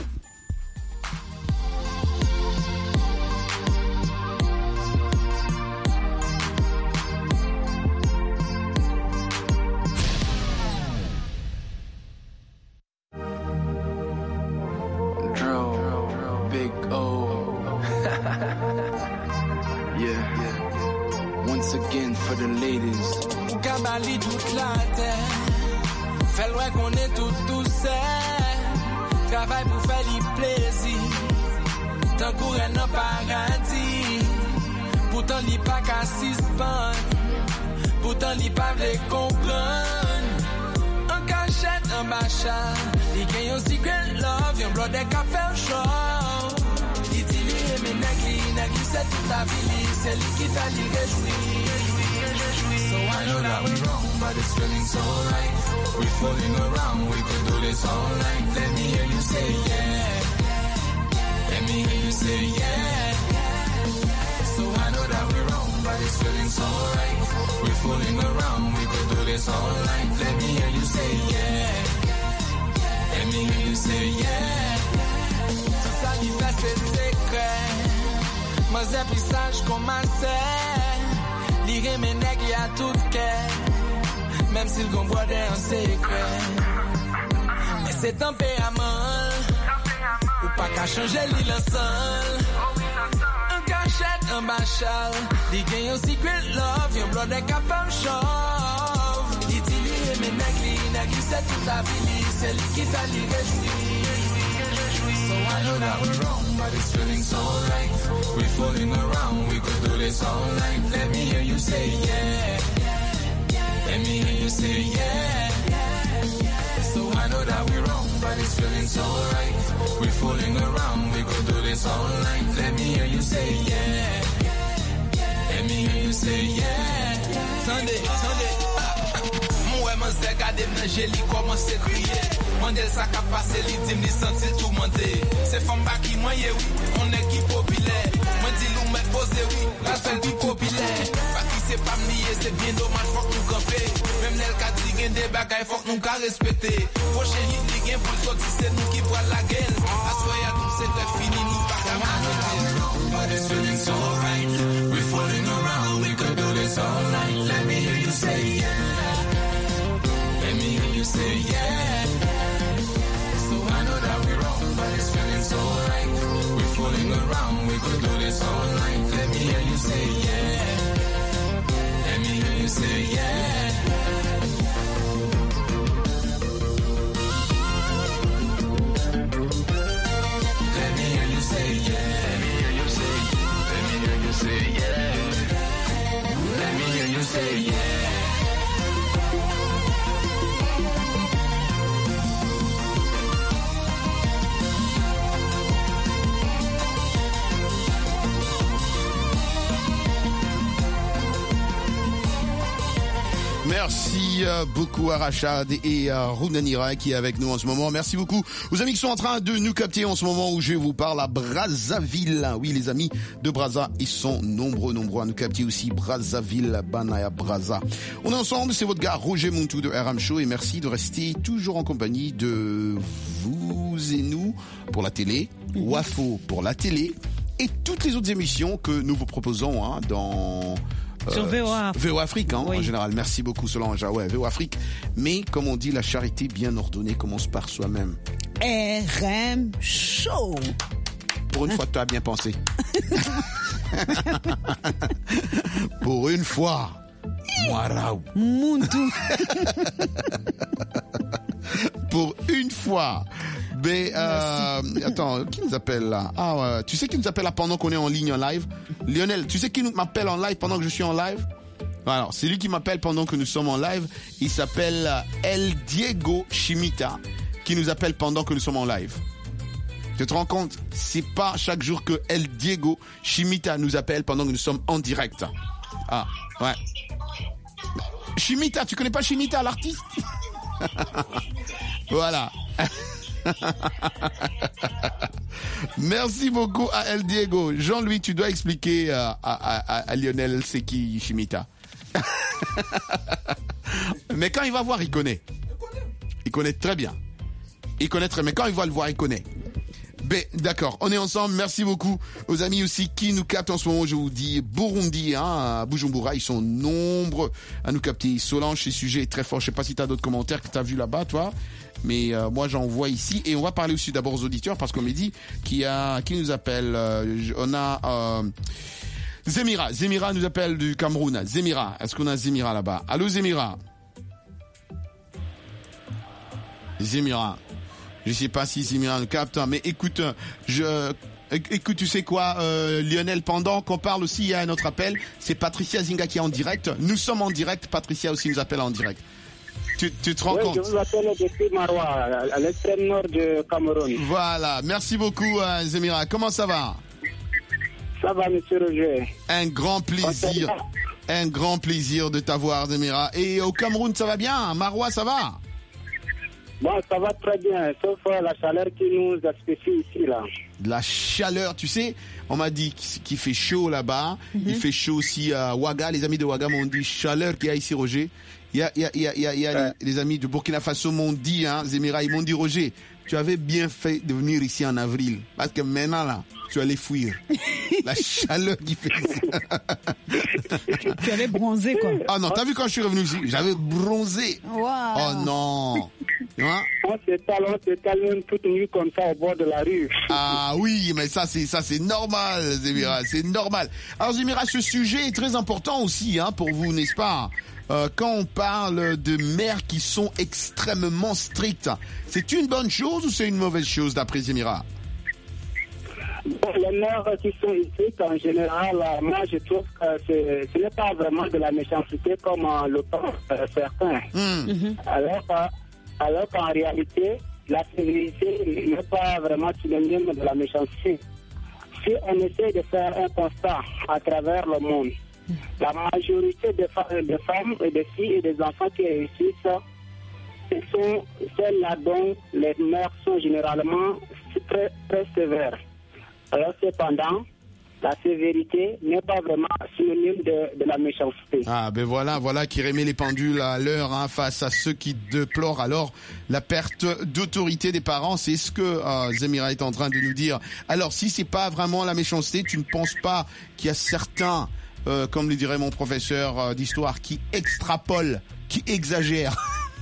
Big O. yeah, yeah. Once again for the ladies. Ou kabali toute la terre. Fait loin qu'on est tout tout seul. Travail pour faire les plaisirs. Tant qu'on est dans paradis. Pourtant l'y pas qu'à suspendre. Pourtant l'y pas vle comprendre. En cachette, en bachat. Il gagne un secret love. Yon blood de café chaud. Il dit lui et mes nagli. Nagli c'est toute la vie. C'est lui qui fait lui réjouir. So I know that we're wrong, but it's feeling so right. We're fooling around, we could do this all night. Let me hear you say yeah. Let me hear you say yeah. So I know that we're wrong, but it's feeling so right. We're fooling around, we could do this all night. Let me hear you say yeah. Let me hear you say yeah. Tout ça qui fait c'est secret. Moi j'ai plus sage qu'on m'a lire mes nègres à tout cœur, même s'ils gonvoient un secret. Mais c'est tempérament, ou pas qu'à changer l'île seul. Un cachette, un bachal, il gagne un secret love, un blood de capable chauve. Il dit lui et mes nègres, nègres c'est toute la vie, c'est lui qui fait lui réjouir. So I know that we're wrong, but it's feeling so right. We're fooling around, we could do this all night. Let me hear you say yeah. Let me hear you say yeah. So I know that we're wrong, but it's feeling so right. We're fooling around, we could do this all night. Let me hear you say yeah. Let me hear you say yeah. Attendez, attendez. Moi, moi, c'est gardé, mais j'ai li commencé à crier. Mandel ça qu'a passé, li dim li senti tout mandé. C'est femme ba qui moyen oui, on est qui populaire. Moi dis nous mettre posé oui, la seule qui populaire. Pas qui c'est pas nier, c'est bien dommage faut que nous camper. Même nel ka di gen des bagailles faut que nous ka respecter. Prochain hit li gen pour sortir c'est nous qui prend la gueule. Assoya tout c'est fini nous pas ka manquer. But it's feeling so right. We're fooling around, we could do this all night. Let me hear you say yeah. Let me hear you say yeah. So I know that we're wrong, but it's feeling so right. We're fooling around, we could do this all night. Let me hear you say yeah. Let me hear you say yeah. Let me hear you say yeah. Let me hear you say yeah. Let me hear you say yeah. Let me hear you say yeah. Merci beaucoup à Rachad et à Rounanira qui est avec nous en ce moment. Merci beaucoup aux amis qui sont en train de nous capter en ce moment où je vous parle à Brazzaville. Oui, les amis de Brazza, ils sont nombreux, nombreux à nous capter aussi. Brazzaville, Banaya, Brazza. On est ensemble, c'est votre gars Roger Montou de R M Show et merci de rester toujours en compagnie de vous et nous pour la télé, Wafo pour la télé et toutes les autres émissions que nous vous proposons hein, dans... Sur V O A. V O A Afrique, hein, oui. En général. Merci beaucoup, Solange. Ouais, V O A Afrique. Mais, comme on dit, la charité bien ordonnée commence par soi-même. R M Show. Pour une fois, tu as bien pensé. Pour une fois. Moirao. Muntu. Pour une fois. Mais, euh, attends, qui nous appelle là? Ah, ouais. Tu sais qui nous appelle là pendant qu'on est en ligne en live? Lionel, tu sais qui m'appelle en live pendant que je suis en live? Alors, c'est lui qui m'appelle pendant que nous sommes en live. Il s'appelle El Diego Chimita, qui nous appelle pendant que nous sommes en live. Tu te rends compte? C'est pas chaque jour que El Diego Chimita nous appelle pendant que nous sommes en direct. Ah, ouais. Chimita, tu connais pas Chimita, l'artiste? Voilà. Merci beaucoup à El Diego. Jean-Louis, tu dois expliquer à, à, à, à Lionel c'est qui Chimita. Mais quand il va voir, il connaît. Il connaît très bien. Il connaît très bien. Mais quand il va le voir, il connaît. Ben, d'accord, on est ensemble. Merci beaucoup aux amis aussi qui nous captent en ce moment. Je vous dis Burundi, hein, à Bujumbura, ils sont nombreux à nous capter. Solange, ce sujet est très fort. Je sais pas si tu as d'autres commentaires que tu as vu là-bas, toi. Mais euh, moi, j'en vois ici. Et on va parler aussi d'abord aux auditeurs parce qu'on m'a dit qui a qui nous appelle. Euh, on a euh, Zemira. Zemira nous appelle du Cameroun. Zemira, est-ce qu'on a Zemira là-bas? Allô, Zemira. Zemira. Je sais pas si Zemira nous capte, mais écoute, je, écoute, tu sais quoi, euh, Lionel, pendant qu'on parle aussi, il y a un autre appel. C'est Patricia Zinga qui est en direct. Nous sommes en direct. Patricia aussi nous appelle en direct. Tu, tu te rends oui, compte? Je vous appelle depuis Maroua, à l'extrême nord du Cameroun. Voilà. Merci beaucoup, euh, Zemira. Comment ça va? Ça va, monsieur Roger. Un grand plaisir. Un grand plaisir de t'avoir, Zemira. Et au Cameroun, ça va bien? Maroua, ça va? Bon, ça va très bien, sauf la chaleur qui nous asphyxie ici, là. La chaleur, tu sais, on m'a dit qu'il fait chaud là-bas. Mm-hmm. Il fait chaud aussi à Ouaga. Les amis de Ouaga m'ont dit chaleur qu'il y a ici, Roger. Il y a, il y a, il y a, il y a, il y a ouais. les, les amis de Burkina Faso m'ont dit, hein, Zemira, ils m'ont dit, Roger, tu avais bien fait de venir ici en avril. Parce que maintenant, là, tu allais fuir. La chaleur qui fait Tu allais bronzer, quoi. Ah non, t'as vu quand je suis revenu ici? J'avais bronzé. Wow. Oh non. Hein? On s'étale, on s'étale même toute nuit comme ça au bord de la rue. Ah oui, mais ça c'est ça c'est normal, Zemira, c'est normal. Alors Zemira, ce sujet est très important aussi, hein, pour vous, n'est-ce pas? Euh, quand on parle de mères qui sont extrêmement strictes, c'est une bonne chose ou c'est une mauvaise chose d'après Zemira? Bon, les mères qui sont strictes en général, moi je trouve que c'est, ce n'est pas vraiment de la méchanceté comme euh, le pensent euh, certains. Mm. Mm-hmm. Alors, euh, alors qu'en réalité, la sévérité n'est pas vraiment synonyme de la méchanceté. Si on essaie de faire un constat à travers le monde, la majorité des femmes, des femmes et des filles et des enfants qui réussissent ce sont celles-là dont les mères sont généralement très, très sévères. Alors cependant, la sévérité n'est pas vraiment synonyme de, de la méchanceté. Ah ben voilà, voilà qui remet les pendules à l'heure hein, face à ceux qui déplorent alors la perte d'autorité des parents. C'est ce que euh, Zemira est en train de nous dire. Alors si c'est pas vraiment la méchanceté, tu ne penses pas qu'il y a certains, euh, comme le dirait mon professeur euh, d'histoire, qui extrapolent, qui exagèrent?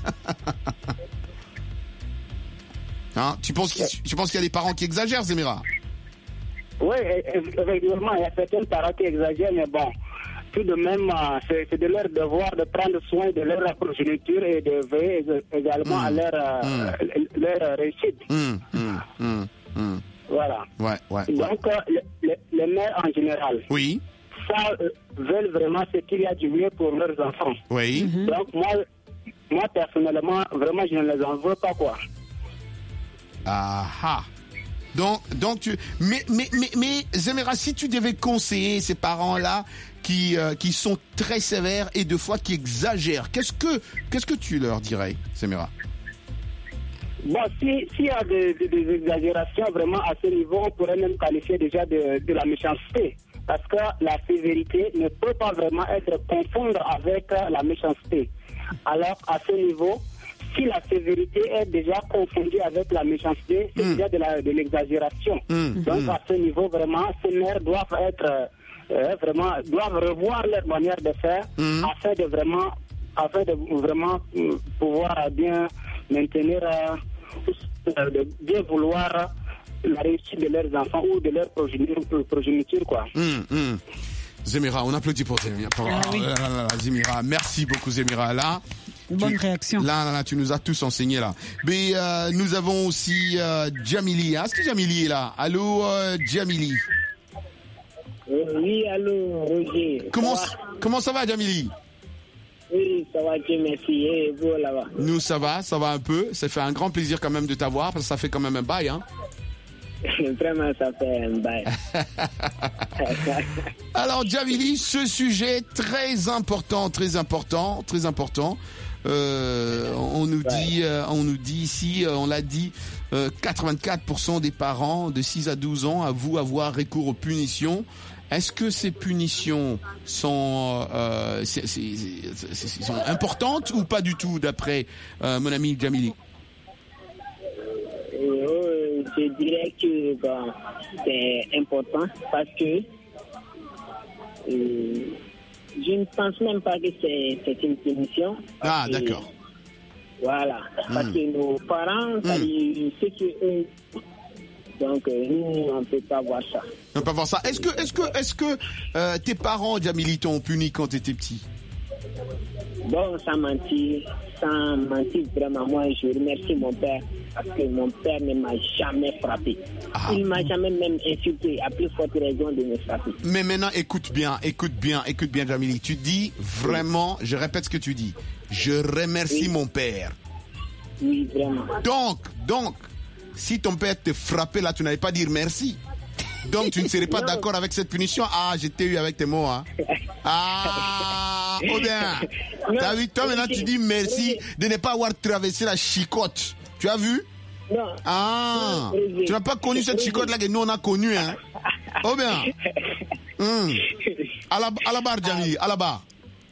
Hein, tu penses qu'il, tu penses qu'il y a des parents qui exagèrent, Zemira? Oui, effectivement, il y a certains parents qui exagèrent, mais bon, tout de même, c'est, c'est de leur devoir de prendre soin de leur progéniture et de veiller également mmh. à leur, mmh. leur réussite. Mmh. Mmh. Mmh. Mmh. Voilà. Ouais, ouais, Donc, ouais. Les, les, les mères en général, oui. ça, euh, veulent vraiment ce qu'il y a du mieux pour leurs enfants. Oui. Mmh. Donc, moi, moi, personnellement, vraiment, je ne les en veux pas, quoi. Ah ah. Donc, donc tu, mais, mais, mais, mais, Zemira, si tu devais conseiller ces parents-là qui, euh, qui sont très sévères et de fois qui exagèrent, qu'est-ce que, qu'est-ce que tu leur dirais, Zemira? Bon, si, s'il y a des, des, des exagérations vraiment à ce niveau, on pourrait même qualifier déjà de, de la méchanceté. Parce que la sévérité ne peut pas vraiment être confondre avec la méchanceté. Alors, à ce niveau, si la sévérité est déjà confondue avec la méchanceté, c'est mmh. déjà de, la, de l'exagération. Mmh. Donc, mmh. à ce niveau, vraiment, ces mères doivent être, euh, vraiment, doivent revoir leur manière de faire mmh. afin de vraiment, afin de vraiment euh, pouvoir bien maintenir, euh, de bien vouloir la réussite de leurs enfants ou de leur progéniture, progéniture quoi. Mmh, mmh. Zemira, on applaudit pour Zemira. Ah, oui. là, là, là, Zemira. Merci beaucoup, Zemira. Là, bonne tu, réaction. Là, là, là, tu nous as tous enseigné là. Mais euh, nous avons aussi euh, Jamili. Est-ce que Jamili est là? Allô, euh, Jamili. Euh, oui, allô, Roger. Comment ça ça, comment ça va, Jamili? Oui, ça va, Dieu merci. Et vous, là-bas? Nous, ça va, ça va un peu. Ça fait un grand plaisir quand même de t'avoir parce que ça fait quand même un bail, hein. Vraiment, ça fait un bail. Alors, Jamili, ce sujet très important, très important, très important. Euh, on nous dit, euh, on nous dit ici, euh, on l'a dit, euh, quatre-vingt-quatre pour cent des parents de six à douze ans avouent avoir recours aux punitions. Est-ce que ces punitions sont, euh, c'est, c'est, c'est, c'est, sont importantes ou pas du tout, d'après euh, mon ami Jamili? Euh, je dirais que bon, c'est important parce que euh, je ne pense même pas que c'est, c'est une punition. Ah, que, d'accord. Voilà. Parce mmh. que nos parents, mmh. c'est ce qu'eux. Donc, euh, nous, on ne peut pas voir ça. On ne peut pas voir ça. Est-ce que, est-ce que, est-ce que euh, tes parents, Jamili, t'ont puni quand tu étais petit? Bon, sans mentir, sans mentir, vraiment, moi, je remercie mon père parce que mon père ne m'a jamais frappé. Ah. Il ne m'a jamais même insulté, à plus forte raison de me frapper. Mais maintenant, écoute bien, écoute bien, écoute bien, Jamili. Tu dis vraiment, oui. Je répète ce que tu dis, je remercie oui. mon père. Oui, vraiment. Donc, donc, si ton père te frappait là, tu n'allais pas dire merci. Donc, tu ne serais pas non. d'accord avec cette punition. Ah, je t'ai eu avec tes mots, hein. Ah, oh bien. T'as vu, toi, maintenant, tu dis merci de ne pas avoir traversé la chicotte. Tu as vu? Non. Ah, non, tu n'as pas connu cette chicotte-là que nous, on a connue, hein. Oh bien. Hum. À la, à la barre, Jamili, à la barre.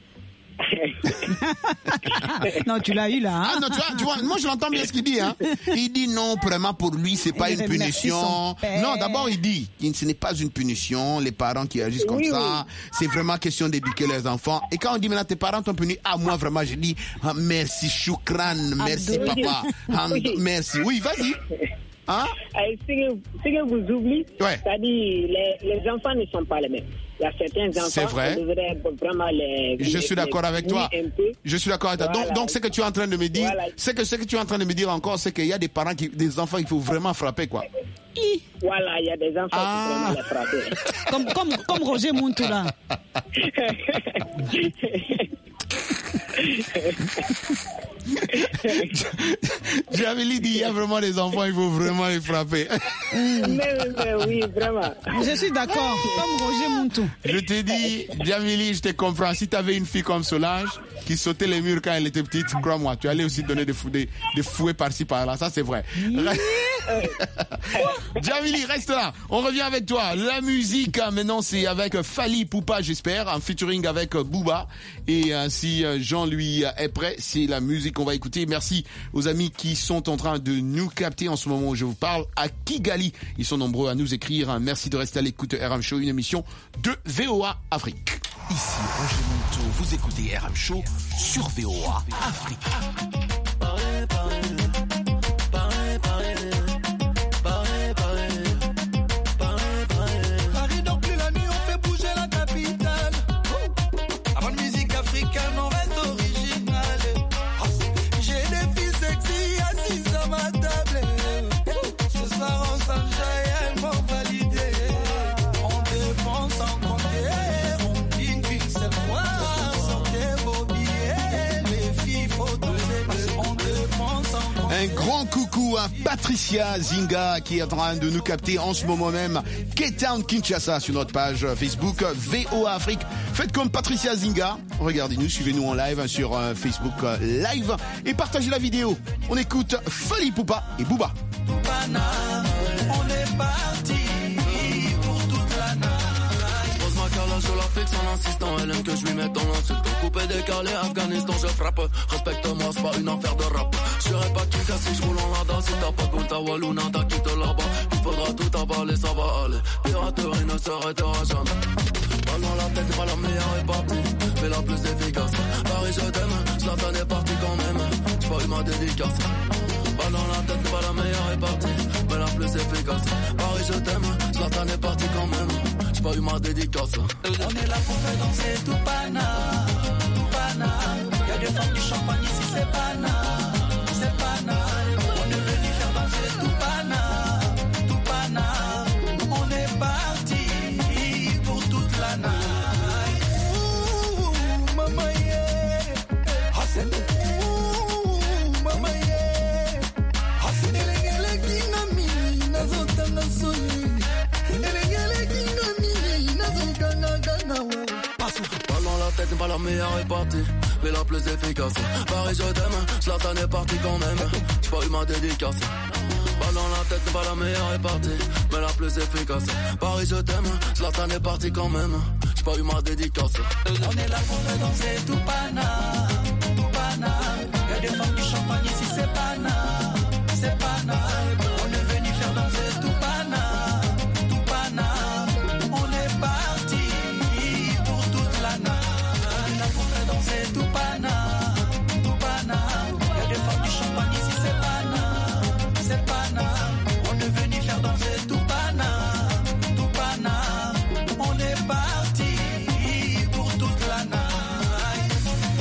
Non, tu l'as eu là. Hein? Ah non, tu vois, tu vois, moi je l'entends bien ce qu'il dit. Hein. Il dit non, vraiment pour lui, c'est pas il une punition. Non, d'abord il dit, ce n'est pas une punition. Les parents qui agissent comme oui, ça, oui. c'est vraiment question d'éduquer les enfants. Et quand on dit maintenant tes parents t'ont puni, ah moi vraiment je dis ah, merci, choukran, merci Abdou. Papa, ah, merci. Oui, vas-y. Hein? Ce que, ce que vous oubliez, ouais. c'est-à-dire les, les enfants ne sont pas les mêmes. Il y a certains enfants c'est vrai. qui devraient vraiment les... Je les, suis d'accord avec toi. Je suis d'accord avec toi. Voilà. Donc, donc, ce que tu es en train de me dire, voilà. c'est que ce que tu es en train de me dire encore, c'est qu'il y a des parents, qui, des enfants qu'il faut vraiment frapper, quoi. Voilà, il y a des enfants ah. qui vraiment les frapper. Comme, comme, comme Roger Mountoula. Jamili dit, il y a vraiment des enfants, il faut vraiment les frapper. mais, mais oui, vraiment. Je suis d'accord, comme Roger Montou. Je te dis, Jamili, je te comprends. Si tu avais une fille comme Solange, qui sautait les murs quand elle était petite, crois-moi, tu allais aussi donner des, fou- des, des fouets par-ci par-là, ça c'est vrai. Jamili, reste là, on revient avec toi. La musique, maintenant c'est avec Fally Ipupa, j'espère, en featuring avec Booba. Et euh, si Jean lui est prêt, c'est la musique qu'on va écouter. Merci aux amis qui sont en train de nous capter en ce moment où je vous parle à Kigali. Ils sont nombreux à nous écrire. Merci de rester à l'écoute de R M Show, une émission de V O A Afrique. Ici Roger Monteau, vous écoutez R M Show sur V O A Afrique. Paris donc plus la nuit, on fait bouger la capitale. Avant de musique africaine, on reste original. J'ai des filles sexy assises à ma table. Ce soir on s'enjaille, elles m'ont validé. On dépense sans compter, on dit une seule fois. Sortez vos billets, les filles faut donner. On dépense sans compter. Un grand coucou à Patricia Zinga qui est en train de nous capter en ce moment même. K-Town Kinshasa sur notre page Facebook V O A Afrique. Faites comme Patricia Zinga. Regardez-nous, suivez-nous en live sur euh, Facebook euh, Live et partagez la vidéo. On écoute Fally Ipupa et Booba. On est parti pour toute la night. Pose ma calage, je la fixe en insistant. Elle aime que je lui mette dans l'insulte. Coupé, décalé, Afghanistan, je frappe. Respecte-moi, c'est pas une affaire de rap. Je serai pas qui casse si je roule en lada. Si t'as pas de ta Wallouna, t'as quitté là-bas. Il faudra tout avaler, ça va aller. Piraterie ne s'arrêtera jamais. Balle dans la tête, c'est pas la meilleure est partie, mais la plus efficace. Paris, je t'aime, Zlatan est parti quand même. J'ai pas eu ma dédicace. Balle dans la tête, c'est pas la meilleure est partie, mais la plus efficace. Paris, je t'aime, Zlatan est parti quand même. J'ai pas eu ma dédicace. On est là pour faire danser tout pana, tout pana. Y'a des femmes du champagne ici, c'est pana, c'est pana. On est venu faire danser tout pana, tout pana. On est parti pour toute la night. Ouh, maman yeah, Hassan. Ouh, maman yeah, Hassan. Elengele kinami, nazotanga soli. Elengele kinami, nazotanga gana. Balle dans la tête, c'est pas la meilleure est partie, mais la plus efficace. Paris, je t'aime, Zlatan est parti quand même. J'ai pas eu ma dédicace. Balle dans la tête, c'est pas la meilleure est partie, mais la plus efficace. Paris, je t'aime, Zlatan est parti quand même. J'ai pas eu ma dédicace. On est là pour faire danser tout pana, tout pana. Y'a des femmes du champagne ici, c'est pana, c'est pana. On est venu faire danser tout pana, tout pana. On est parti pour toute la night. On est là pour faire danser tout pana, tout pana. Y'a des femmes du champagne ici, c'est pana, c'est pana. On est venu faire danser tout pana, tout pana. On est parti pour toute la night.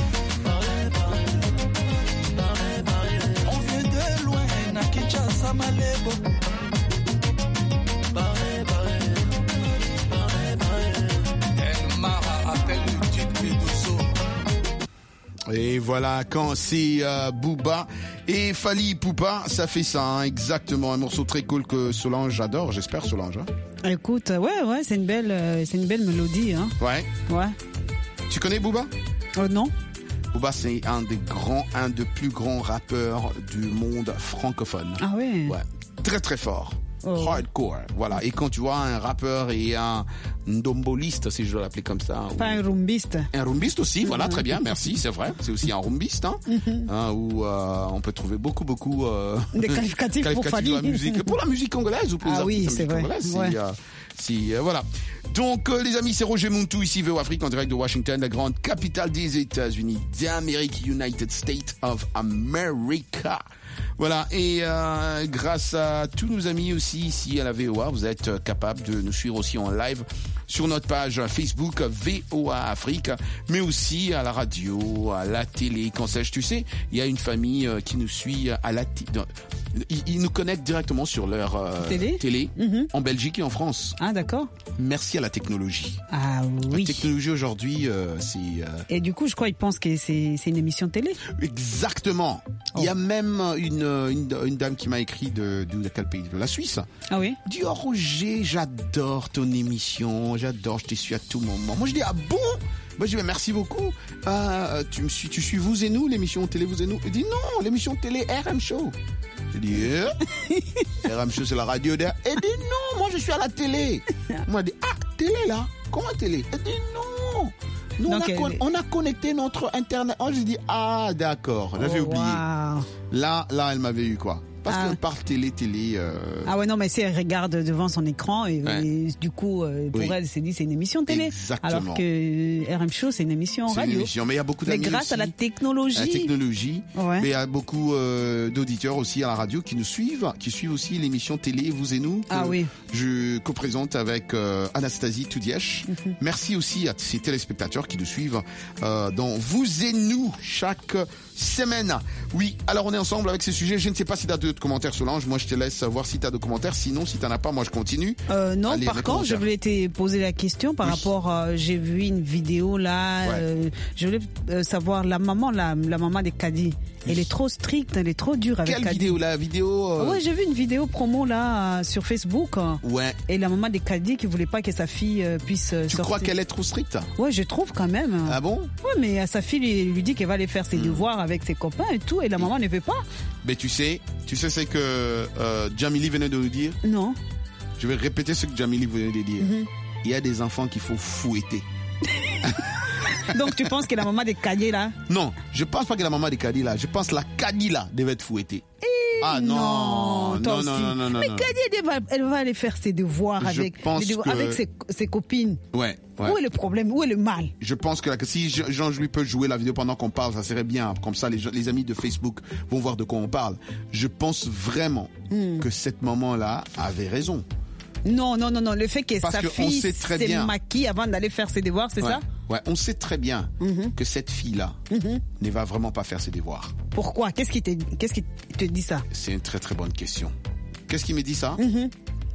On vient de loin, na Kinshasa, Malebo. El Mara appelle le duc Pédosso. Et voilà, quand c'est euh, Booba et Fally Ipupa, ça fait ça, hein, exactement. Un morceau très cool que Solange adore, j'espère, Solange. Hein. Écoute, ouais, ouais, c'est une belle, euh, c'est une belle mélodie, hein. Ouais. Ouais. Tu connais Booba? Euh, non. Booba, c'est un des grands, un des plus grands rappeurs du monde francophone. Ah ouais. Ouais. Très très fort. Oh. Hardcore, voilà. Et quand tu vois un rappeur et un ndomboliste, si je dois l'appeler comme ça. Pas ou... un rumbiste. Un rumbiste aussi, voilà, très bien, merci, c'est vrai. C'est aussi un rumbiste, hein, Mm-hmm. hein, où euh, on peut trouver beaucoup, beaucoup euh, des qualificatifs, qualificatifs pour Fally. de la musique, pour la musique congolaise ou pour Ah les oui, artistes c'est de la musique vrai. congolaise. Ouais. Si, euh, si euh, voilà. Donc, euh, les amis, c'est Roger Montou, ici, V O Afrique, en direct de Washington, la grande capitale des États-Unis d'Amérique, United States of America. Voilà, et euh, grâce à tous nos amis aussi ici à la V O A, vous êtes capables de nous suivre aussi en live sur notre page Facebook V O A Afrique, mais aussi à la radio, à la télé, quand sais-je. Tu sais, il y a une famille euh, qui nous suit à la télé. Ils, ils nous connectent directement sur leur euh, télé, télé mm-hmm. en Belgique et en France. Ah d'accord. Merci à la technologie. Ah oui. La technologie aujourd'hui, euh, c'est... Euh... Et du coup, je crois qu'ils pensent que c'est, c'est une émission de télé. Exactement. Oh. Il y a même une, une, une dame qui m'a écrit de, de, de quel pays? De la Suisse. Ah oui. Elle dit, oh Roger, j'adore ton émission, j'adore, je te suis à tout moment. Moi je dis, ah bon? Moi je dis, merci beaucoup. Euh, tu me suis, tu suis Vous et Nous, l'émission télé Vous et Nous? Elle dit, non, l'émission télé R M Show. J'ai dit, eh? R M Show, c'est la radio d'air. Elle dit, non, moi je suis à la télé. Moi, je dis, ah, télé là? Comment télé? Elle dit, non. Nous, on a, con- on a connecté notre internet. Oh, j'ai dit, ah, d'accord, j'avais oh, oublié. Wow. Là, là, elle m'avait eu quoi? Parce ah. qu'elle parle télé, télé. Euh... Ah ouais, non, mais si elle regarde devant son écran, et, ouais. et du coup, euh, pour oui. elle, elle s'est dit c'est une émission télé. Exactement. Alors que R M Show, c'est une émission c'est radio. Une émission, mais il y a beaucoup d'amis Mais grâce aussi, à la technologie. À la technologie. Ouais. Mais il y a beaucoup euh, d'auditeurs aussi à la radio qui nous suivent, qui suivent aussi l'émission télé Vous et Nous. Ah oui. Je co-présente avec euh, Anastasie Toudièche. Mm-hmm. Merci aussi à ces téléspectateurs qui nous suivent euh, dans Vous et Nous chaque semaine. Oui, alors on est ensemble avec ces sujets. Je ne sais pas si tu as d'autres commentaires, Solange. Moi, je te laisse voir si tu as d'autres commentaires. Sinon, si tu n'en as pas, moi, je continue. Euh, non, Allez, par contre, je voulais te poser la question par oui. rapport... Euh, j'ai vu une vidéo là. Ouais. Euh, je voulais euh, savoir, la maman, la, la maman des caddies, elle est trop stricte, elle est trop dure avec Quelle Caddy. vidéo, la vidéo euh... Ouais, j'ai vu une vidéo promo là euh, sur Facebook. Ouais. Et la maman des caddies qui voulait pas que sa fille euh, puisse euh, Tu sortir. crois qu'elle est trop stricte? Ouais, je trouve quand même. Ah bon? Ouais, mais sa fille lui, lui dit qu'elle va aller faire ses mmh. devoirs avec ses copains et tout, et la maman mmh. ne veut pas. Mais tu sais, tu sais ce que euh, Jamili venait de nous dire? Non. Je vais répéter ce que Jamili venait de dire. Mmh. Il y a des enfants qu'il faut fouetter. Donc tu penses que la maman des caddies là? Non, je pense pas que la maman des caddies là. Je pense que la caddy là devait être fouettée. Et ah non, non, non, non, non, non, non. Mais Caddy, elle va, elle va aller faire ses devoirs je avec, pense devoirs, que... avec ses, ses copines. Ouais, ouais. Où est le problème? Où est le mal? Je pense que, là, que si Jean-Louis peut jouer la vidéo pendant qu'on parle, ça serait bien. Comme ça, les, les amis de Facebook vont voir de quoi on parle. Je pense vraiment mm. que cette maman-là avait raison. Non, non, non, non. Le fait que Parce sa que fille se maquille avant d'aller faire ses devoirs, c'est ouais. ça? Ouais, on sait très bien mm-hmm. que cette fille-là mm-hmm. ne va vraiment pas faire ses devoirs. Pourquoi? Qu'est-ce qui te, qu'est-ce qui te dit ça? C'est une très très bonne question. Qu'est-ce qui me dit ça? Mm-hmm.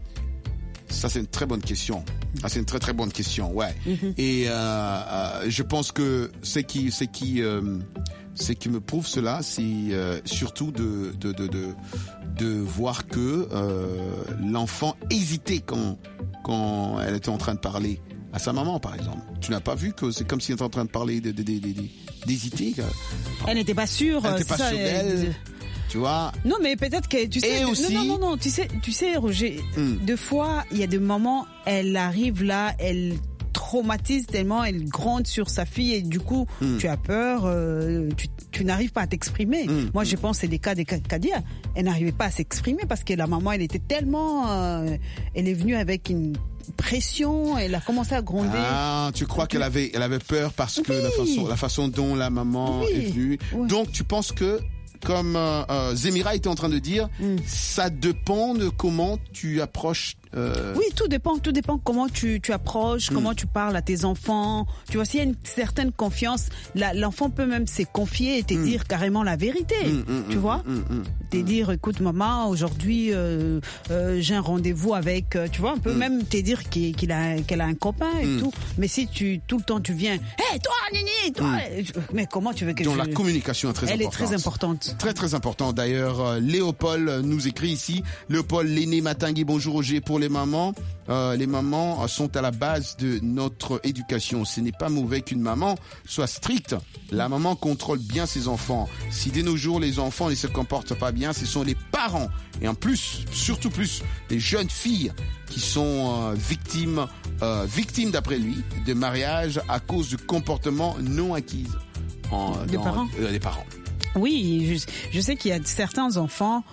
Ça, c'est une très bonne question. Ah, c'est une très très bonne question, ouais. Mm-hmm. Et euh, euh, je pense que ce qui, ce qui, euh, ce qui me prouve cela, c'est euh, surtout de, de, de, de, de voir que euh, l'enfant hésitait quand, quand elle était en train de parler à sa maman, par exemple. Tu n'as pas vu que c'est comme si elle était en train de parler de, de, de, de, de, d'hésiter. Elle n'était pas sûre. Elle n'était pas ça, sûre d'elle. Elle... Tu vois? Non, mais peut-être que tu sais. Et aussi... Non, non, non, non. Tu sais, tu sais, Roger. Mm. Deux fois, il y a des moments, elle arrive là, elle traumatise tellement, elle gronde sur sa fille et du coup, mm. tu as peur, euh, tu, tu n'arrives pas à t'exprimer. Mm. Moi, je pense que c'est des cas de Kadia. Elle n'arrivait pas à s'exprimer parce que la maman, elle était tellement, euh, elle est venue avec une pression, elle a commencé à gronder. Ah, tu crois qu'elle avait, elle avait peur parce que oui. la façon, la façon dont la maman oui. est venue. Oui. Donc, tu penses que comme euh, euh, Zemira était en train de dire, mm. ça dépend de comment tu approches. Euh... Oui, tout dépend, tout dépend comment tu, tu approches, mm. comment tu parles à tes enfants. Tu vois, s'il y a une certaine confiance, la, l'enfant peut même se confier et te mm. dire carrément la vérité. Mm, mm, tu mm, vois, mm, mm, te mm. dire, écoute maman, aujourd'hui euh, euh, j'ai un rendez-vous avec, euh, tu vois, on peut mm. même te dire qu'il, qu'il a, qu'elle a un copain et mm. tout. Mais si tu tout le temps tu viens, hé hey, toi, Nini, toi, mm. mais comment tu veux que Donc je... la communication est très Elle importante. Elle est très importante. Très très important. D'ailleurs, euh, Léopold nous écrit ici. Léopold Léné Matangui, bonjour Roger. Pour les mamans, euh, les mamans sont à la base de notre éducation. Ce n'est pas mauvais qu'une maman soit stricte. La maman contrôle bien ses enfants. Si de nos jours les enfants ne se comportent pas bien, ce sont les parents et en plus, surtout plus, les jeunes filles qui sont euh, victimes, euh, victimes d'après lui, de mariage à cause du comportement non acquis en, des dans, parents. Euh, des parents. Oui, je, je sais qu'il y a certains enfants,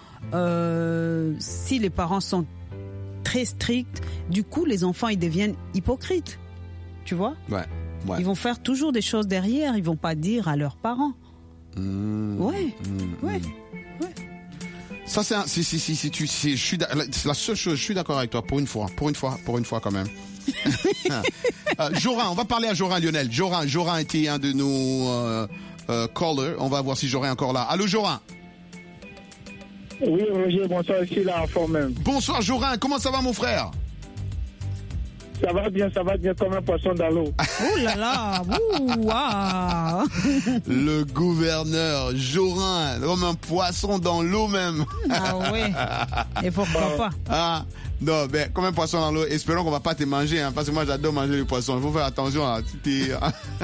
euh, si les parents sont très stricts, du coup les enfants ils deviennent hypocrites, tu vois. Ouais, ouais. Ils vont faire toujours des choses derrière, ils vont pas dire à leurs parents. Mmh, ouais, mmh, ouais, mmh. ouais. Ça c'est, un, c'est, c'est, c'est, c'est, tu, c'est, je suis, c'est la seule chose. Je suis d'accord avec toi pour une fois, pour une fois, pour une fois quand même. euh, Jorin, on va parler à Jorin, Lionel. Jorin, Jorin était un de nos euh, euh, callers. On va voir si Jorin est encore là. Allô, Jorin? Oui, Roger, bonsoir, je suis là en forme même. Bonsoir, Jorin. Comment ça va, mon frère? Ça va bien, ça va bien comme un poisson dans l'eau. Oh là là, wow. Le gouverneur Jorin, comme un poisson dans l'eau même. Ah oui. Et pourquoi pas? Ah, non, mais comme un poisson dans l'eau, espérons qu'on va pas te manger, hein, parce que moi j'adore manger le poisson. Il faut faire attention à t'es...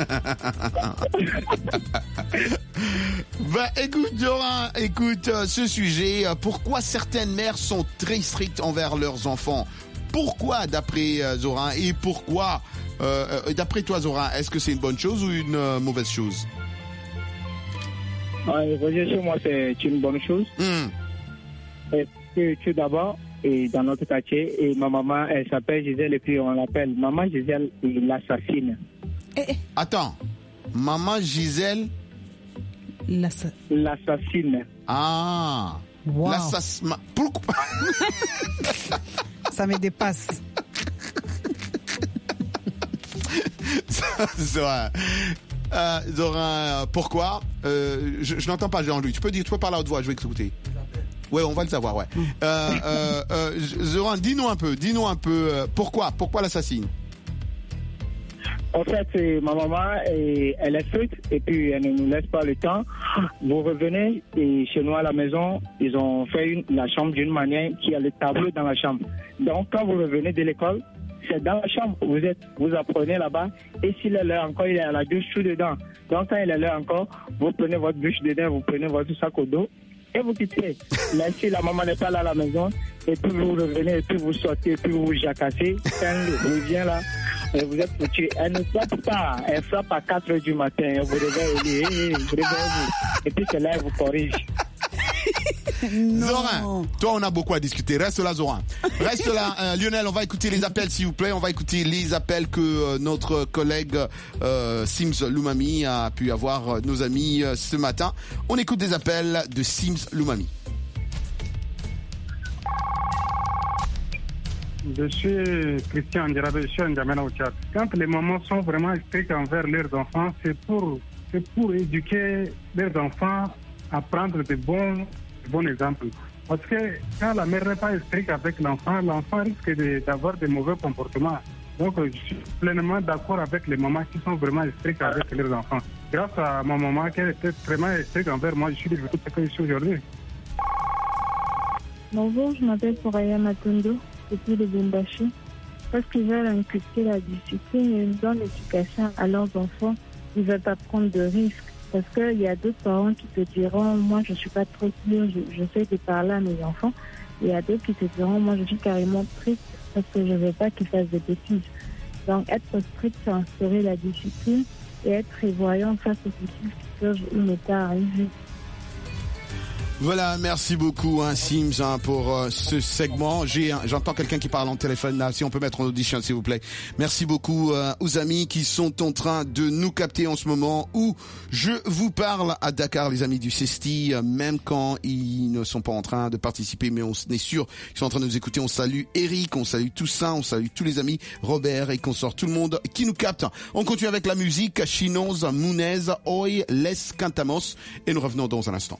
Ben, écoute, Jorin, écoute, euh, ce sujet, euh, pourquoi certaines mères sont très strictes envers leurs enfants? Pourquoi, d'après euh, Zorin, et pourquoi, euh, euh, d'après toi, Zorin, est-ce que c'est une bonne chose ou une euh, mauvaise chose? Ouais, Roger, sur moi, c'est une bonne chose. Mm. Et que, que d'abord, et dans notre quartier, et ma maman, elle s'appelle Gisèle, et puis on l'appelle Maman Gisèle l'assassine. Eh, eh. Attends, Maman Gisèle L'assa... l'assassine. Ah, wow. L'assassin. Pourquoi? Ça me dépasse. Zorin, euh, Zorin, pourquoi euh, Je, je n'entends pas Jean-Louis. Tu peux dire, tu peux parler à haute voix, je vais écouter. Ouais, on va le savoir, ouais. Euh, euh, euh, Zorin, dis-nous un peu, dis-nous un peu, euh, pourquoi, pourquoi l'assassine? En fait, c'est ma maman, et elle est stricte et puis elle ne nous laisse pas le temps. Vous revenez et chez nous à la maison, ils ont fait une, la chambre d'une manière qui a le tableau dans la chambre. Donc, quand vous revenez de l'école, c'est dans la chambre où vous êtes, vous apprenez là-bas. Et s'il est là encore, il est à la douche tout dedans. Donc, quand il est là encore, vous prenez votre douche dedans, vous prenez votre sac au dos et vous quittez. Même si la maman n'est pas là à la maison, et puis vous revenez, et puis vous sortez, et puis vous vous jacassez, quand elle revient là, et vous êtes foutu. Elle ne frappe pas, elle frappe à quatre heures du matin, vous réveillez, vous réveillez, et puis c'est là elle vous corrige. Zorin, toi on a beaucoup à discuter. Reste là, Zorin. Reste là, euh, Lionel. On va écouter les appels, s'il vous plaît. On va écouter les appels que euh, notre collègue euh, Sims Lumami a pu avoir euh, nos amis euh, ce matin. On écoute des appels de Sims Lumami. Je suis Christian Ndjarabe, je suis en N'Djamena au Tchad. Quand les mamans sont vraiment strictes envers leurs enfants, c'est pour, c'est pour éduquer leurs enfants à prendre de bons, de bons exemples. Parce que quand la mère n'est pas stricte avec l'enfant, l'enfant risque de, d'avoir de mauvais comportements. Donc je suis pleinement d'accord avec les mamans qui sont vraiment strictes avec leurs enfants. Grâce à ma maman qui était vraiment stricte envers moi, je suis devenu tout ce que je suis aujourd'hui. Bonjour, je m'appelle Soraya Matondo, depuis le Bumbashi. Parce qu'ils veulent inculquer la discipline et dans l'éducation à leurs enfants, ils veulent pas prendre de risques. Parce qu'il y a d'autres parents qui te diront, moi je ne suis pas trop sûr, j'essaie de parler à mes enfants. Et il y a d'autres qui te diront, moi je suis carrément triste parce que je ne veux pas qu'ils fassent des bêtises. Donc être strict, c'est instaurer la discipline et être prévoyant face aux bêtises qui peuvent ou ne pas arriver. Voilà, merci beaucoup hein, Sims hein, pour euh, ce segment. J'ai, hein, j'entends quelqu'un qui parle en téléphone là. Si on peut mettre en audition s'il vous plaît. Merci beaucoup euh, aux amis qui sont en train de nous capter en ce moment où je vous parle à Dakar, les amis du Cesti, euh, même quand ils ne sont pas en train de participer, mais on est sûr qu'ils sont en train de nous écouter. On salue Eric, on salue Toussaint, on salue tous les amis, Robert et consort, tout le monde qui nous capte. On continue avec la musique, Chinoz, Munez, Hoy, Les Cantamos et nous revenons dans un instant.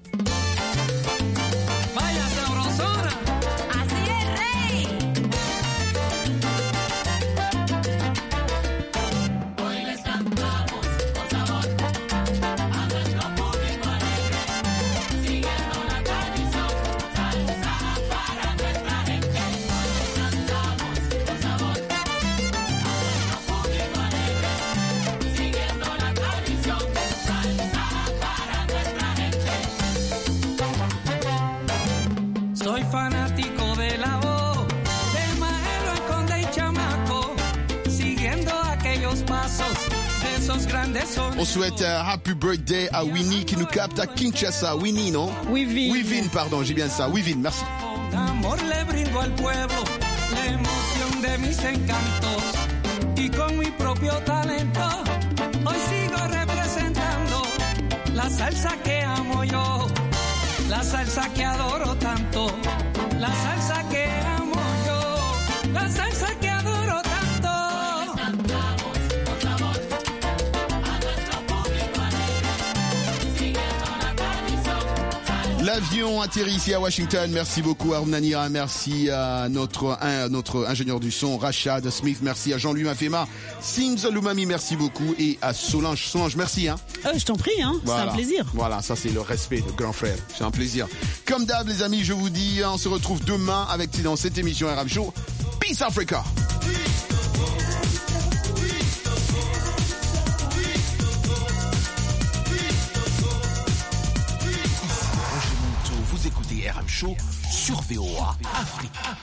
On souhaite uh, happy birthday à Winnie qui nous capte à Kinshasa. Winnie, non? Wivin. Wivin, pardon, j'ai bien ça. Wivin, merci. Amor le brindo al pueblo, la emoción de mis encantos. Y con mi propio talento, hoy sigo representando la salsa que amo yo, la salsa que adoro tanto, la salsa que amo yo, la salsa que adoro tanto. L'avion atterrit ici à Washington. Merci beaucoup à Armania. Merci à notre, un, notre ingénieur du son, Rachad Smith. Merci à Jean-Louis Mafema. Sims Lumami, merci beaucoup. Et à Solange. Solange, merci. Hein. Euh, je t'en prie, hein. Voilà. C'est un plaisir. Voilà, ça c'est le respect de grand frère. C'est un plaisir. Comme d'hab, les amis, je vous dis, on se retrouve demain avec dans cette émission R M Show. Peace Africa. Vous écoutez R M Show sur V O A Afrique.